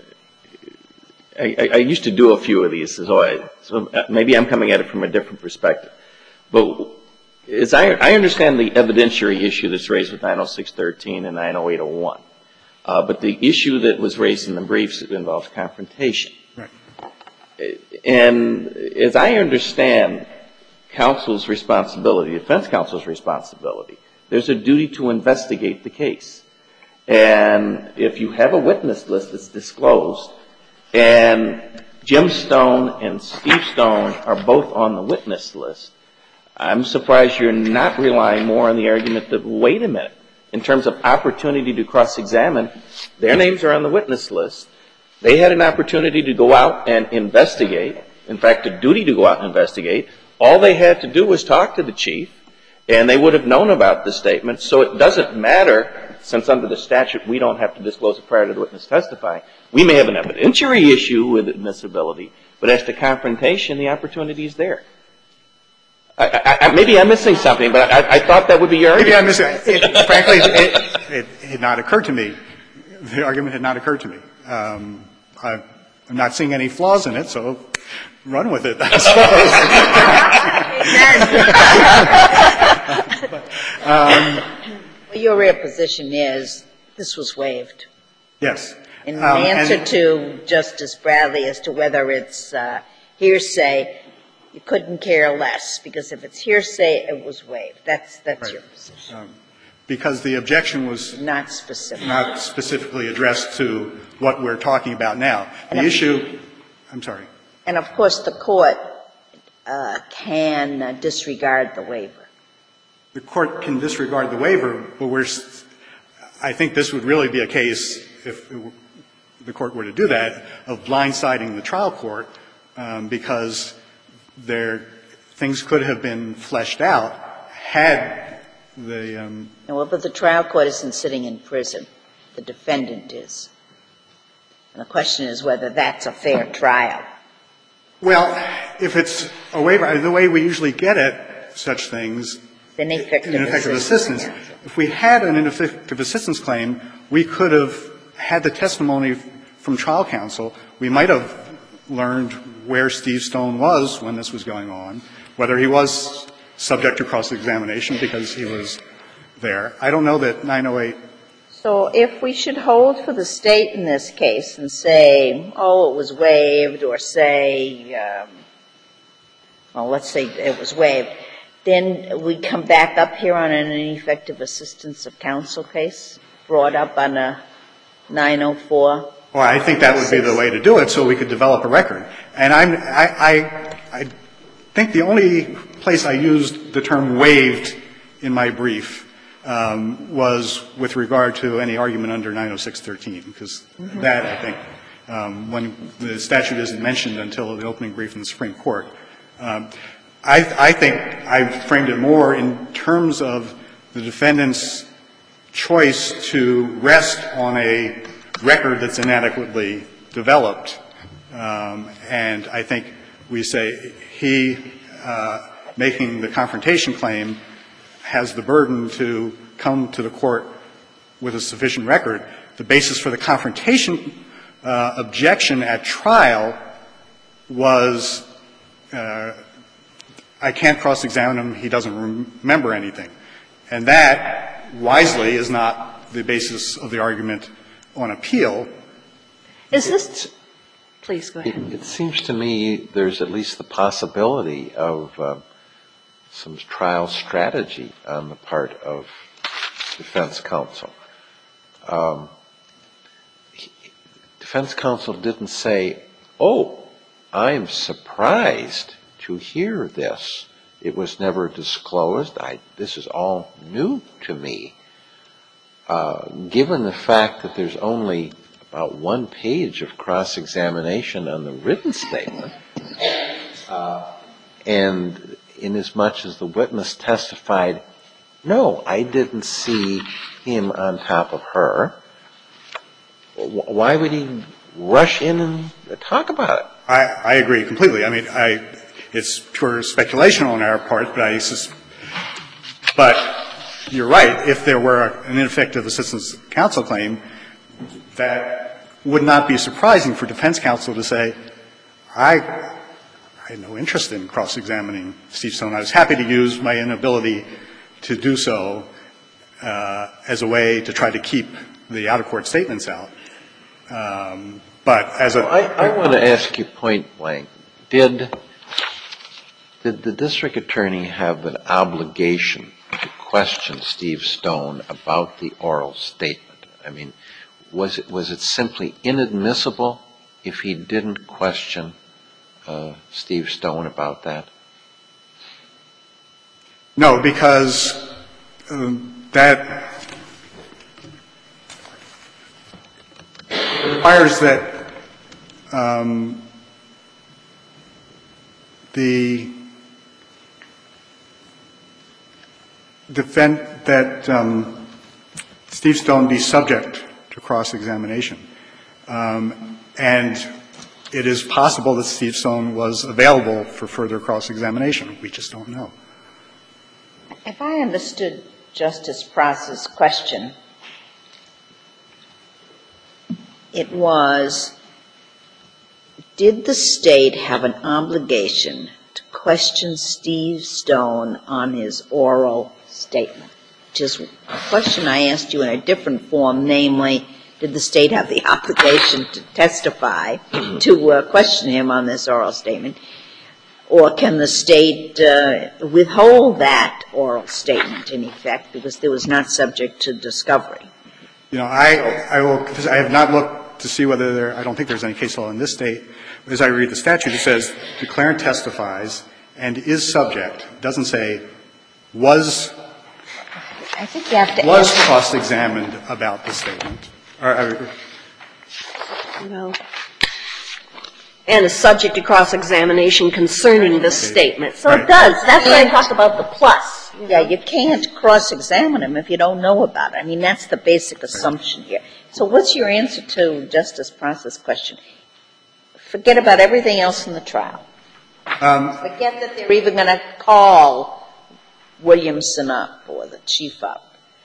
I, I, I used to do a few of these, so, I, so maybe I'm coming at it from a different perspective. But as I, I understand the evidentiary issue that's raised with nine oh six thirteen and nine oh eight oh one. Uh, but the issue that was raised in the briefs involves confrontation. Right. And as I understand counsel's responsibility, defense counsel's responsibility, there's a duty to investigate the case. And if you have a witness list that's disclosed, and Jim Stone and Steve Stone are both on the witness list, I'm surprised you're not relying more on the argument that, wait a minute, in terms of opportunity to cross-examine, their names are on the witness list. They had an opportunity to go out and investigate, in fact, a duty to go out and investigate. All they had to do was talk to the chief, and they would have known about the statement. So it doesn't matter, since under the statute we don't have to disclose it prior to the witness testifying. We may have an evidentiary issue with admissibility, but as to confrontation, the opportunity is there. I, I, maybe I'm missing something, but I, I thought that would be your argument. Maybe I'm missing it. Frankly, it, it, it had not occurred to me. The argument had not occurred to me. Um, I, I'm not seeing any flaws in it, so run with it, I suppose. um, Your real position is this was waived. yes. In Um, answer and- to Justice Bradley as to whether it's uh, hearsay, you couldn't care less, because if it's hearsay, it was waived. That's, that's Right. your position. Um, because the objection was Not specific. not specifically addressed to what we're talking about now. The And issue, I'm sorry. And of course, the court uh, can uh, disregard the waiver. The court can disregard the waiver, but we're, s- I think this would really be a case, if it were, the court were to do that, of blindsiding the trial court, um, because there, things could have been fleshed out had the, um, Well, but the trial court isn't sitting in prison. The defendant is. And the question is whether that's a fair trial. well, if it's a waiver, the way we usually get at such things, Ineffective, ineffective assistance. assistance, if we had an ineffective assistance claim, we could have had the testimony from trial counsel. We might have learned where Steve Stone was when this was going on, whether he was subject to cross-examination because he was there. I don't know that nine oh eight. So if we should hold for the State in this case and say, oh, it was waived, or say, um, well, let's say it was waived, then we come back up here on an ineffective assistance of counsel case brought up on a nine oh four? Well, I think that would be the way to do it so we could develop a record. And I'm, I, I, I think the only place I used the term waived in my brief um, was with regard to any argument under nine oh six thirteen, because mm-hmm. that, I think, um, when the statute isn't mentioned until the opening brief in the Supreme Court. Um, I, I think I framed it more in terms of the defendant's choice to rest on a record that's inadequately developed. Um, and I think we say he, uh, making the confrontation claim, has the burden to come to the court with a sufficient record. The basis for the confrontation uh, objection at trial was uh, I can't cross-examine him, he doesn't remember anything. And that, wisely, is not the basis of the argument on appeal. Is this – please go ahead. It, it seems to me there's at least the possibility of uh, some trial strategy on the part of defense counsel. Um, he, defense counsel didn't say, oh, I'm surprised to hear this. It was never disclosed. I, this is all new to me. Uh, given the fact that there's only about one page of cross-examination on the written statement, uh, and inasmuch as the witness testified, no, I didn't see him on top of her, why would he rush in and talk about it? I, I agree completely. I mean, I, it's pure speculation on our part, but I sus- but you're right. If there were an ineffective assistance counsel claim, that would not be surprising for defense counsel to say, I, I had no interest in cross-examining Steve Stone. I was happy to use my inability to do so uh, as a way to try to keep the out-of-court statements out. Um, but as a... Well, I, I want to ask you point blank, did, did the district attorney have an obligation to question Steve Stone about the oral statement? I mean, was it, was it simply inadmissible if he didn't question uh, Steve Stone about that? No, because um, that requires that um, the defend that um, Steve Stone be subject to cross-examination. Um, and it is possible that Steve Stone was available for further cross-examination. We just don't know. If I understood Justice Pross's question, it was, did the State have an obligation to question Steve Stone on his oral statement, which is a question I asked you in a different form, namely, did the State have the obligation to testify to uh, question him on this oral statement, or can the State uh, withhold that oral statement, in effect, because it was not subject to discovery? You know, I, I will, because I have not looked to see whether there, I don't think there's any case law in this State. As I read the statute, it says declarant testifies and is subject. It doesn't say was, I think you have to was ask. cross-examined about the statement. Or, or, No. And is subject to cross-examination concerning this statement. So Right. it does. That's why I talked about the plus. You know? Yeah, you can't cross-examine him if you don't know about it. I mean, that's the basic assumption here. So what's your answer to Justice Process question? Forget about everything else in the trial. um, Forget that they're even going to call Williamson up or the chief up.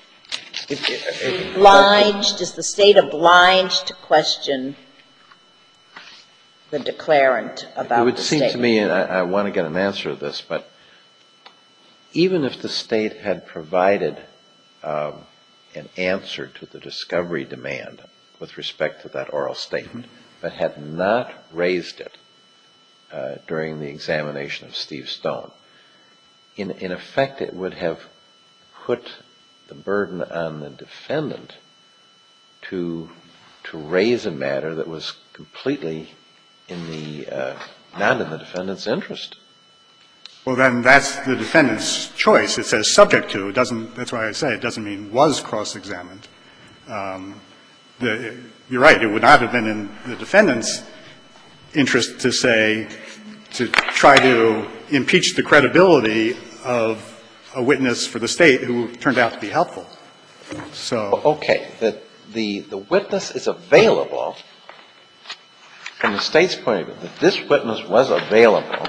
Obliged, is the State obliged to question the declarant about It would the seem statement? to me, and I, I want to get an answer to this, but even if the State had provided um, an answer to the discovery demand with respect to that oral statement, but had not raised it uh, during the examination of Steve Stone, in, in effect it would have put the burden on the defendant to to raise a matter that was completely in the uh, not in the defendant's interest. well, then that's the defendant's choice. It says subject to. It doesn't, that's why I say it doesn't mean was cross-examined. Um, the, you're right. It would not have been in the defendant's interest to say, to try to impeach the credibility of a witness for the State who turned out to be helpful. So, Okay, the, the, the witness is available from the State's point of view, that this witness was available,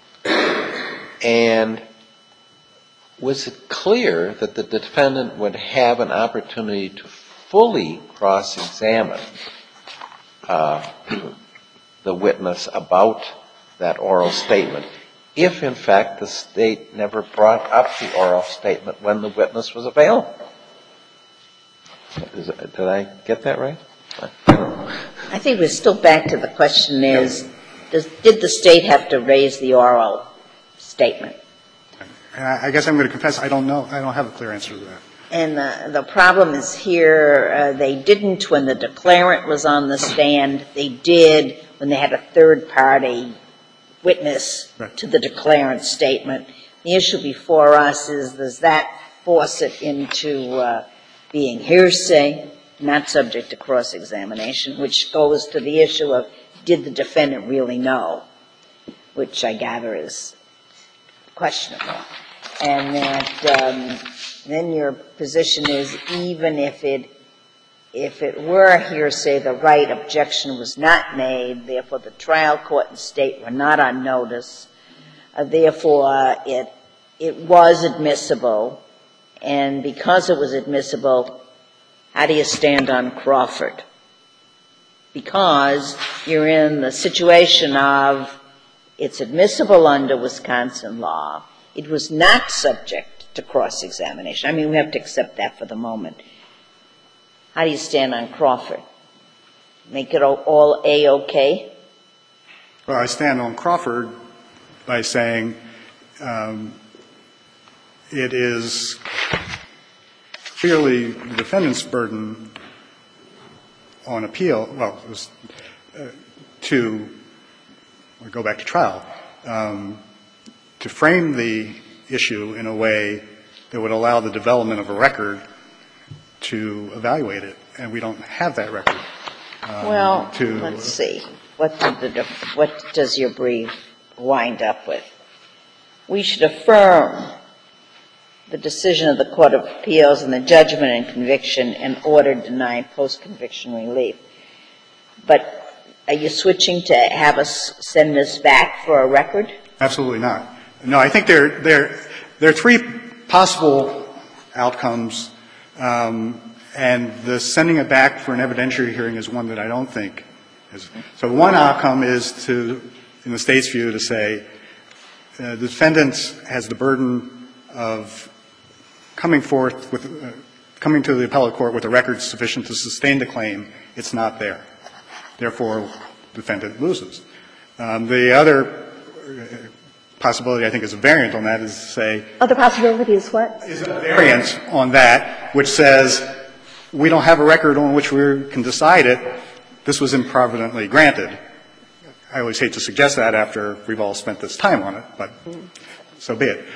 and was it clear that the defendant would have an opportunity to fully cross-examine uh, the witness about that oral statement if, in fact, the State never brought up the oral statement when the witness was available? Is it, did I get that right? I don't know. I think we're still back to the question is, does, did the State have to raise the oral statement? and I, I guess I'm going to confess I don't know. I don't have a clear answer to that. And the, the problem is here, uh, they didn't when the declarant was on the stand. They did when they had a third-party witness Right. to the declarant statement. The issue before us is, does that force it into uh, being hearsay, not subject to cross-examination, which goes to the issue of, did the defendant really know, which I gather is questionable. And that um, then your position is, even if it if it were hearsay, the right objection was not made, therefore the trial court and State were not on notice, uh, therefore it it was admissible, and because it was admissible, how do you stand on Crawford? Because you're in the situation of it's admissible under Wisconsin law. It was not subject to cross-examination. I mean, we have to accept that for the moment. How do you stand on Crawford? Make it all A-okay? Well, I stand on Crawford by saying um, it is clearly the defendant's burden on appeal, well, it was, uh, to or go back to trial, um, to frame the issue in a way that would allow the development of a record to evaluate it, and we don't have that record. Um, Well, to, let's see. What, did the, what does your brief wind up with? We should affirm the decision of the Court of Appeals and the judgment and conviction and order denying post-conviction relief. But are you switching to have us send this back for a record? Absolutely not. No, I think there, there, there are three possible outcomes, um, and the sending it back for an evidentiary hearing is one that I don't think is. So one outcome is to, in the State's view, to say uh, the defendant has the burden of coming forth with, uh, coming to the appellate court with a record sufficient to sustain the claim, it's not there. Therefore, the defendant loses. Um, the other possibility, I think, is a variant on that, is to say — Other possibility is what? Is a variant on that, which says we don't have a record on which we can decide it. This was improvidently granted. I always hate to suggest that after we've all spent this time on it, but so be it.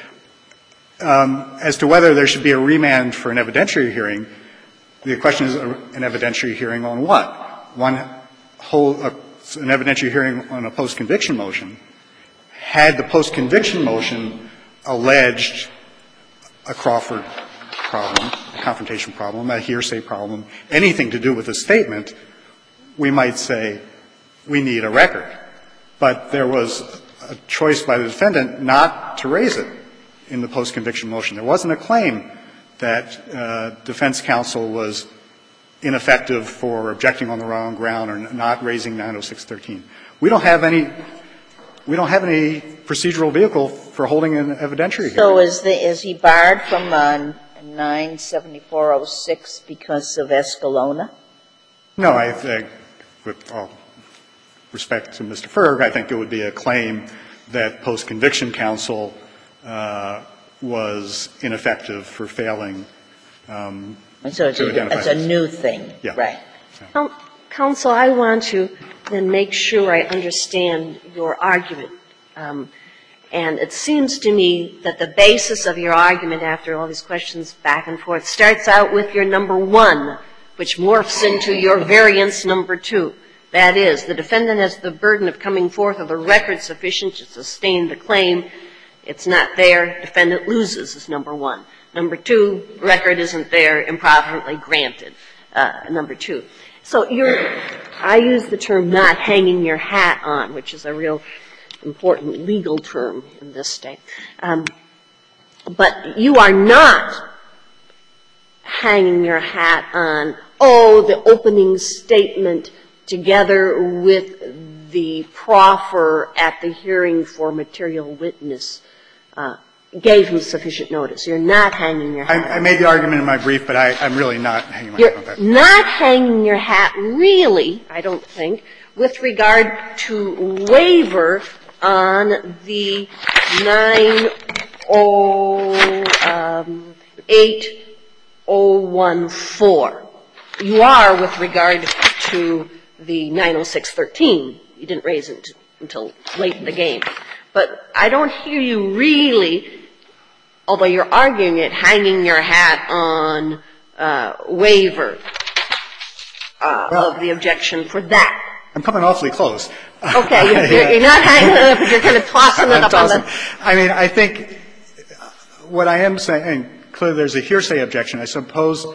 Um, as to whether there should be a remand for an evidentiary hearing, the question is an evidentiary hearing on what? One whole, uh, an evidentiary hearing on a post-conviction motion. Had the post-conviction motion alleged a Crawford problem, a confrontation problem, a hearsay problem, anything to do with the statement, we might say we need a record. But there was a choice by the defendant not to raise it in the post-conviction motion. There wasn't a claim that uh, defense counsel was ineffective for objecting on the wrong ground or not raising nine oh six thirteen. We don't have any we don't have any procedural vehicle for holding an evidentiary hearing. So is the is he barred from uh, nine seventy-four oh six because of Escalona? No, I think, with all respect to Mister Ferg, I think it would be a claim that post-conviction counsel uh, was ineffective for failing um, so it's to a, identify it's a this. new thing, Yeah. right? Um, Counsel, I want to then make sure I understand your argument. Um, and it seems to me that the basis of your argument, after all these questions back and forth, starts out with your number one, which morphs into your variance number two. That is, the defendant has the burden of coming forth with a record sufficient to sustain the claim. It's not there, defendant loses, is number one. Number two, record isn't there, improperly granted, uh, number two. So you're, I use the term not hanging your hat on, which is a real important legal term in this state. Um, but you are not hanging your hat on, oh, the opening statement together with the proffer at the hearing for material witness uh, gave him sufficient notice. You're not hanging your hat. I, I made the argument in my brief, but I, I'm really not hanging my You're hat on that. not hanging your hat, really, I don't think, with regard to waiver on the nine oh eight oh one four. You are with regard to the nine oh six thirteen. You didn't raise it until late in the game. But I don't hear you really, although you're arguing it, hanging your hat on uh, waiver uh, well, of the objection for that. I'm coming awfully close. Okay, you're, you're, you're not hanging it up, but you're kind of tossing it I'm up tossing. on the... I mean, I think what I am saying, clearly there's a hearsay objection. I suppose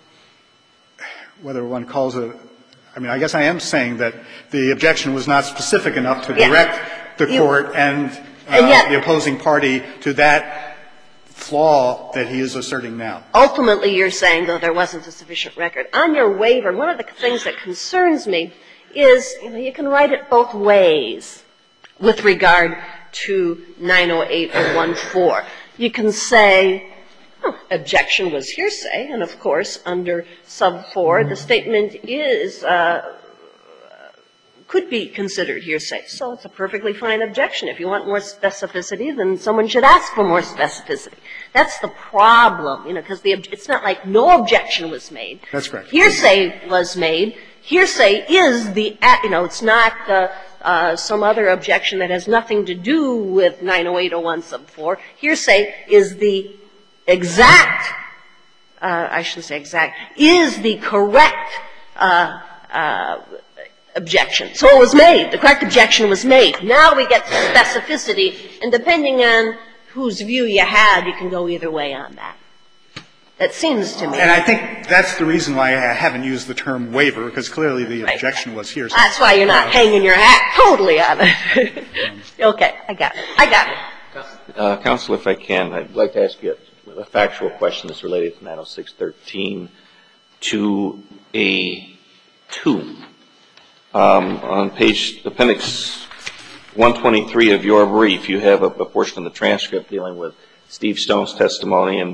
whether one calls it, I mean, I guess I am saying that the objection was not specific enough to Yeah. direct the You- court and, uh, and yet- the opposing party to that flaw that he is asserting now. Ultimately, you're saying, though, there wasn't a sufficient record. On your waiver, one of the things that concerns me is, you know, you can write it both ways with regard to nine oh eight oh one four. You can say, oh, objection was hearsay, and of course, under sub four, the statement is, uh, could be considered hearsay. So it's a perfectly fine objection. If you want more specificity, then someone should ask for more specificity. That's the problem, you know, because it's not like no objection was made. That's correct. Hearsay was made. Hearsay is the, you know, it's not uh, uh, some other objection that has nothing to do with nine oh eight oh one sub four. Hearsay is the exact, uh, I shouldn't say exact, is the correct uh, uh, objection. So it was made. The correct objection was made. Now we get to specificity, and depending on whose view you had, you can go either way on that. That seems to me. And I think that's the reason why I haven't used the term waiver, because clearly the Right. objection was hearsay. That's why you're not hanging your hat totally on it. Okay, I got it. I got it. Uh, Counsel, if I can, I'd like to ask you a, a factual question that's related to nine oh six thirteen to A two. Um, on page appendix one twenty-three of your brief, you have a, a portion of the transcript dealing with Steve Stone's testimony, and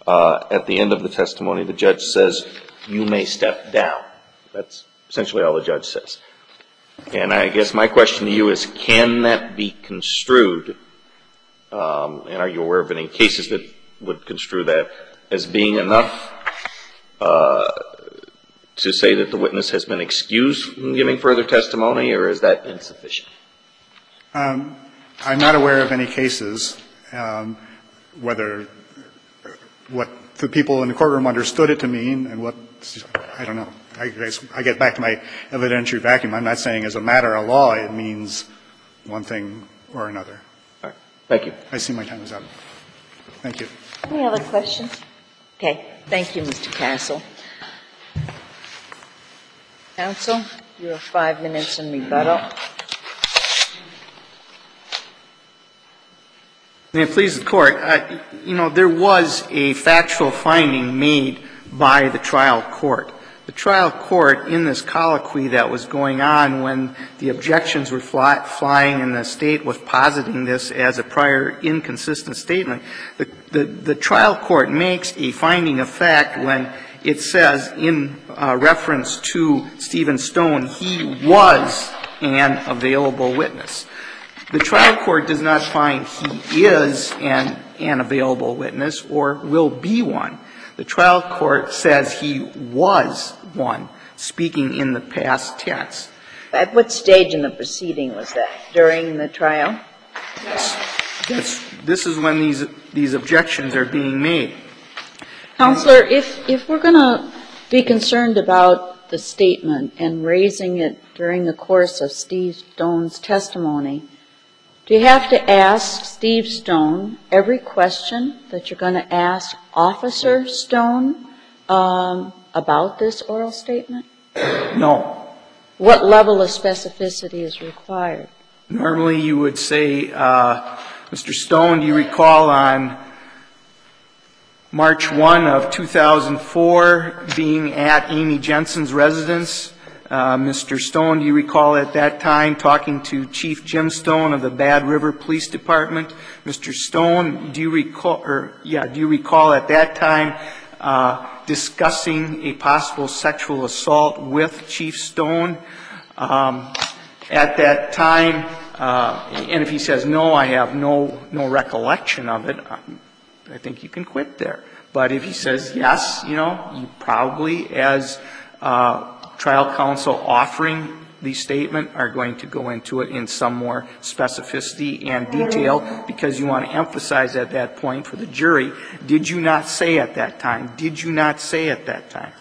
uh, at the end of the testimony, the judge says, you may step down. That's essentially all the judge says. And I guess my question to you is, can that be construed, um, and are you aware of any cases that would construe that as being enough uh, to say that the witness has been excused from giving further testimony, or is that insufficient? Um, I'm not aware of any cases, um, whether what the people in the courtroom understood it to mean and what, I don't know. I, guess I get back to my evidentiary vacuum. I'm not saying as a matter of law it means one thing or another. All right. Thank you. I see my time is up. Thank you. Any other questions? Okay. Thank you, Mister Castle. Counsel, you have five minutes in rebuttal. May it please the Court, uh, you know, there was a factual finding made by the trial court. The trial court, in this colloquy that was going on when the objections were fly, flying and the State was positing this as a prior inconsistent statement, the, the, the trial court makes a finding of fact when it says, in uh, reference to Stephen Stone, he was an available witness. The trial court does not find he is an, an available witness or will be one. The trial court says he was one, speaking in the past tense. At what stage in the proceeding was that? During the trial? Yes. That's, this is when these, these objections are being made. Counselor, if, if we're going to be concerned about the statement and raising it during the course of Steve Stone's testimony, do you have to ask Steve Stone every question that you're going to ask Officer Stone um, about this oral statement? No. What level of specificity is required? Normally you would say, uh, Mister Stone, do you recall on March first of two thousand four being at Amy Jensen's residence? Uh, Mister Stone, do you recall at that time talking to Chief Jim Stone of the Bad River Police Department? Mister Stone, do you recall, or yeah, do you recall at that time uh, discussing a possible sexual assault with Chief Stone? Um, at that time, uh, and if he says no, I have no no recollection of it, I think you can quit there. But if he says yes, you know, you probably as uh, trial counsel offering the statement are going to go into it in some more specificity and detail because you want to emphasize at that point for the jury, did you not say at that time? Did you not say at that time?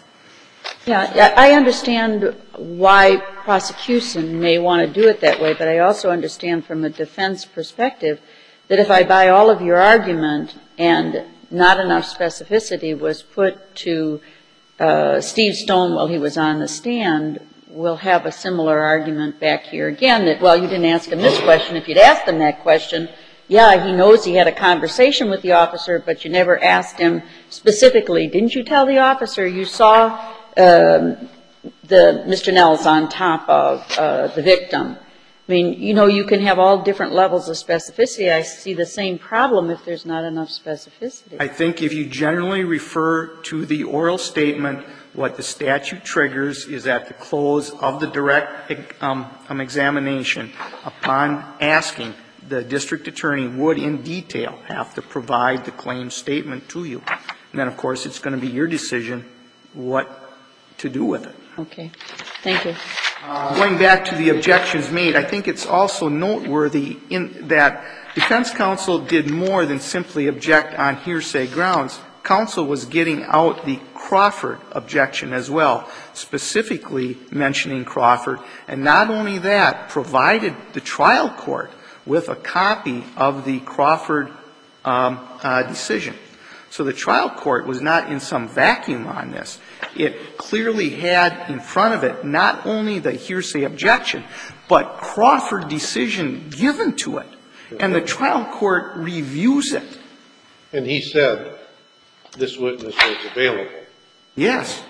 Yeah, I understand why prosecution may want to do it that way, but I also understand from a defense perspective that if I buy all of your argument and not enough specificity was put to uh, Steve Stone while he was on the stand, we'll have a similar argument back here again that, well, you didn't ask him this question. If you'd asked him that question, yeah, he knows he had a conversation with the officer, but you never asked him specifically, didn't you tell the officer you saw um, the Mister Nels on top of uh, the victim? I mean, you know, you can have all different levels of specificity. I see the same problem if there's not enough specificity. I think if you generally refer to the oral statement, what the statute triggers is at the close of the direct um, um, examination, upon asking, the district attorney would in detail have to provide the claim statement to you. And then, of course, it's going to be your decision what to do with it. Okay. Thank you. Uh, going back to the objections made, I think it's also noteworthy in that defense counsel did more than simply object on hearsay grounds. Counsel was getting out the Crawford objection as well, specifically mentioning Crawford, and not only that, provided the trial court with a copy of the Crawford um, uh, decision. So the trial court was not in some vacuum on this. It clearly had in front of it not only the hearsay objection, but Crawford decision given to it. And the trial court reviews it. And he said this witness was available. Yes.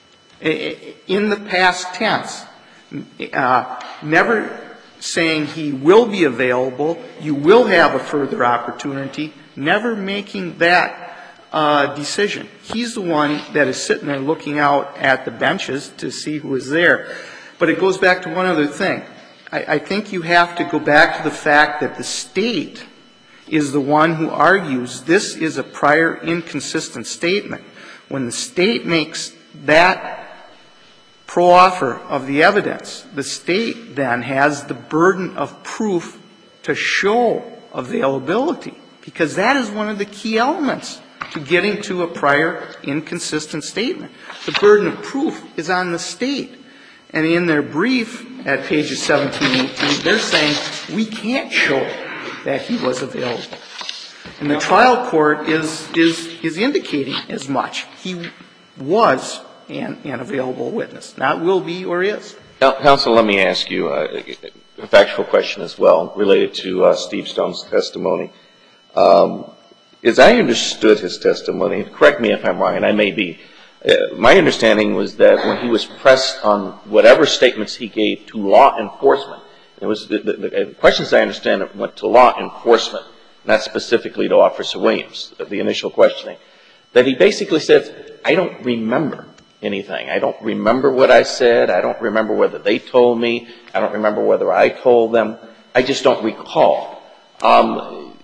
In the past tense. Uh, never saying he will be available, you will have a further opportunity, never making that uh, decision. He's the one that is sitting there looking out at the benches to see who is there. But it goes back to one other thing. I, I think you have to go back to the fact that the State is the one who argues this is a prior inconsistent statement. When the State makes that pro-offer of the evidence, the State then has the burden of proof to show availability, because that is one of the key elements to getting to a prior inconsistent statement. The burden of proof is on the State. And in their brief at pages seventeen, eighteen, they're saying we can't show that he was available. And the trial court is, is, is indicating as much. He was an, an available witness, not will be or is. Counsel, let me ask you a, a factual question as well related to uh, Steve Stone's testimony. Um, as I understood his testimony, correct me if I'm wrong, and I may be, uh, my understanding was that when he was pressed on whatever statements he gave to law enforcement, it was the, the, the questions I understand went to law enforcement, not specifically to Officer Williams, the initial questioning, that he basically said, I don't remember anything. I don't remember what I said. I don't remember whether they told me. I don't remember whether I told them. I just don't recall. Um,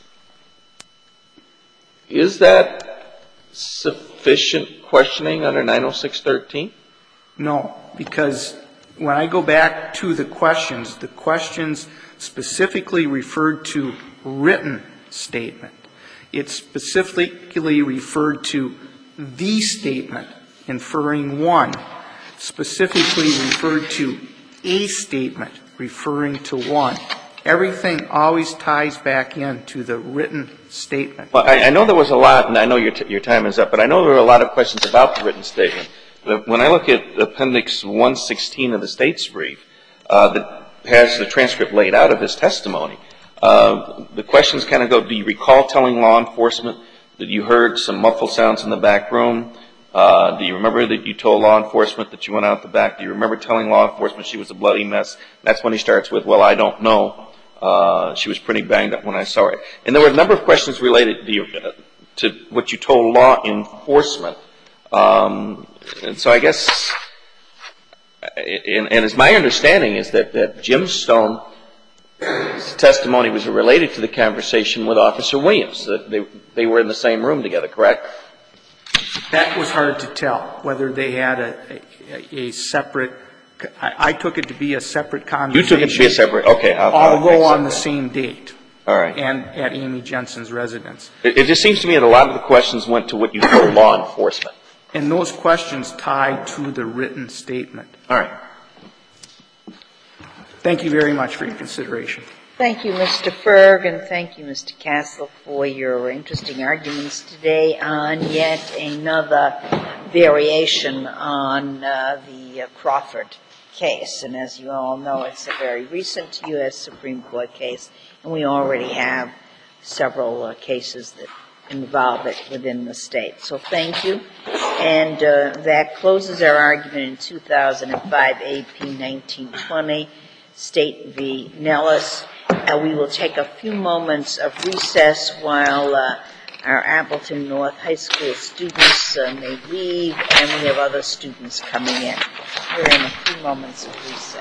is that sufficient questioning under nine oh six thirteen? No, because when I go back to the questions, the questions specifically referred to written statement. It specifically referred to the statement, inferring one, specifically referred to a statement, referring to one. Everything always ties back into the written statement. Well, I, I know there was a lot, and I know your, t- your time is up, but I know there were a lot of questions about the written statement. But when I look at Appendix one sixteen of the State's brief, uh, that has the transcript laid out of his testimony, uh, the questions kind of go, do you recall telling law enforcement that you heard some muffled sounds in the back room? Uh, do you remember that you told law enforcement that you went out the back? Do you remember telling law enforcement she was a bloody mess? That's when he starts with, well, I don't know. Uh, she was pretty banged up when I saw her. And there were a number of questions related to, your, uh, to what you told law enforcement. Um, and so I guess, and, and it's my understanding is that, that Jim Stone's testimony was related to the conversation with Officer Williams, that they, they were in the same room together, correct? That was hard to tell, whether they had a, a, a separate, I, I took it to be a separate conversation. You took it to be a separate, okay. I'll, although I'll on the same date. All right. And at Amy Jensen's residence. It, it just seems to me that a lot of the questions went to what you told law enforcement. And those questions tied to the written statement. All right. Thank you very much for your consideration. Thank you, Mister Ferg, and thank you, Mister Castle, for your interesting arguments today on yet another variation on uh, the uh, Crawford case. And as you all know, it's a very recent U S Supreme Court case, and we already have several uh, cases that involve it within the state. So thank you. And uh, that closes our argument in two thousand five, A P nineteen twenty, State v. Nellis. Uh, we will take a few moments of recess while uh, our Appleton North High School students uh, may leave, and we have other students coming in. We're in a few moments of recess.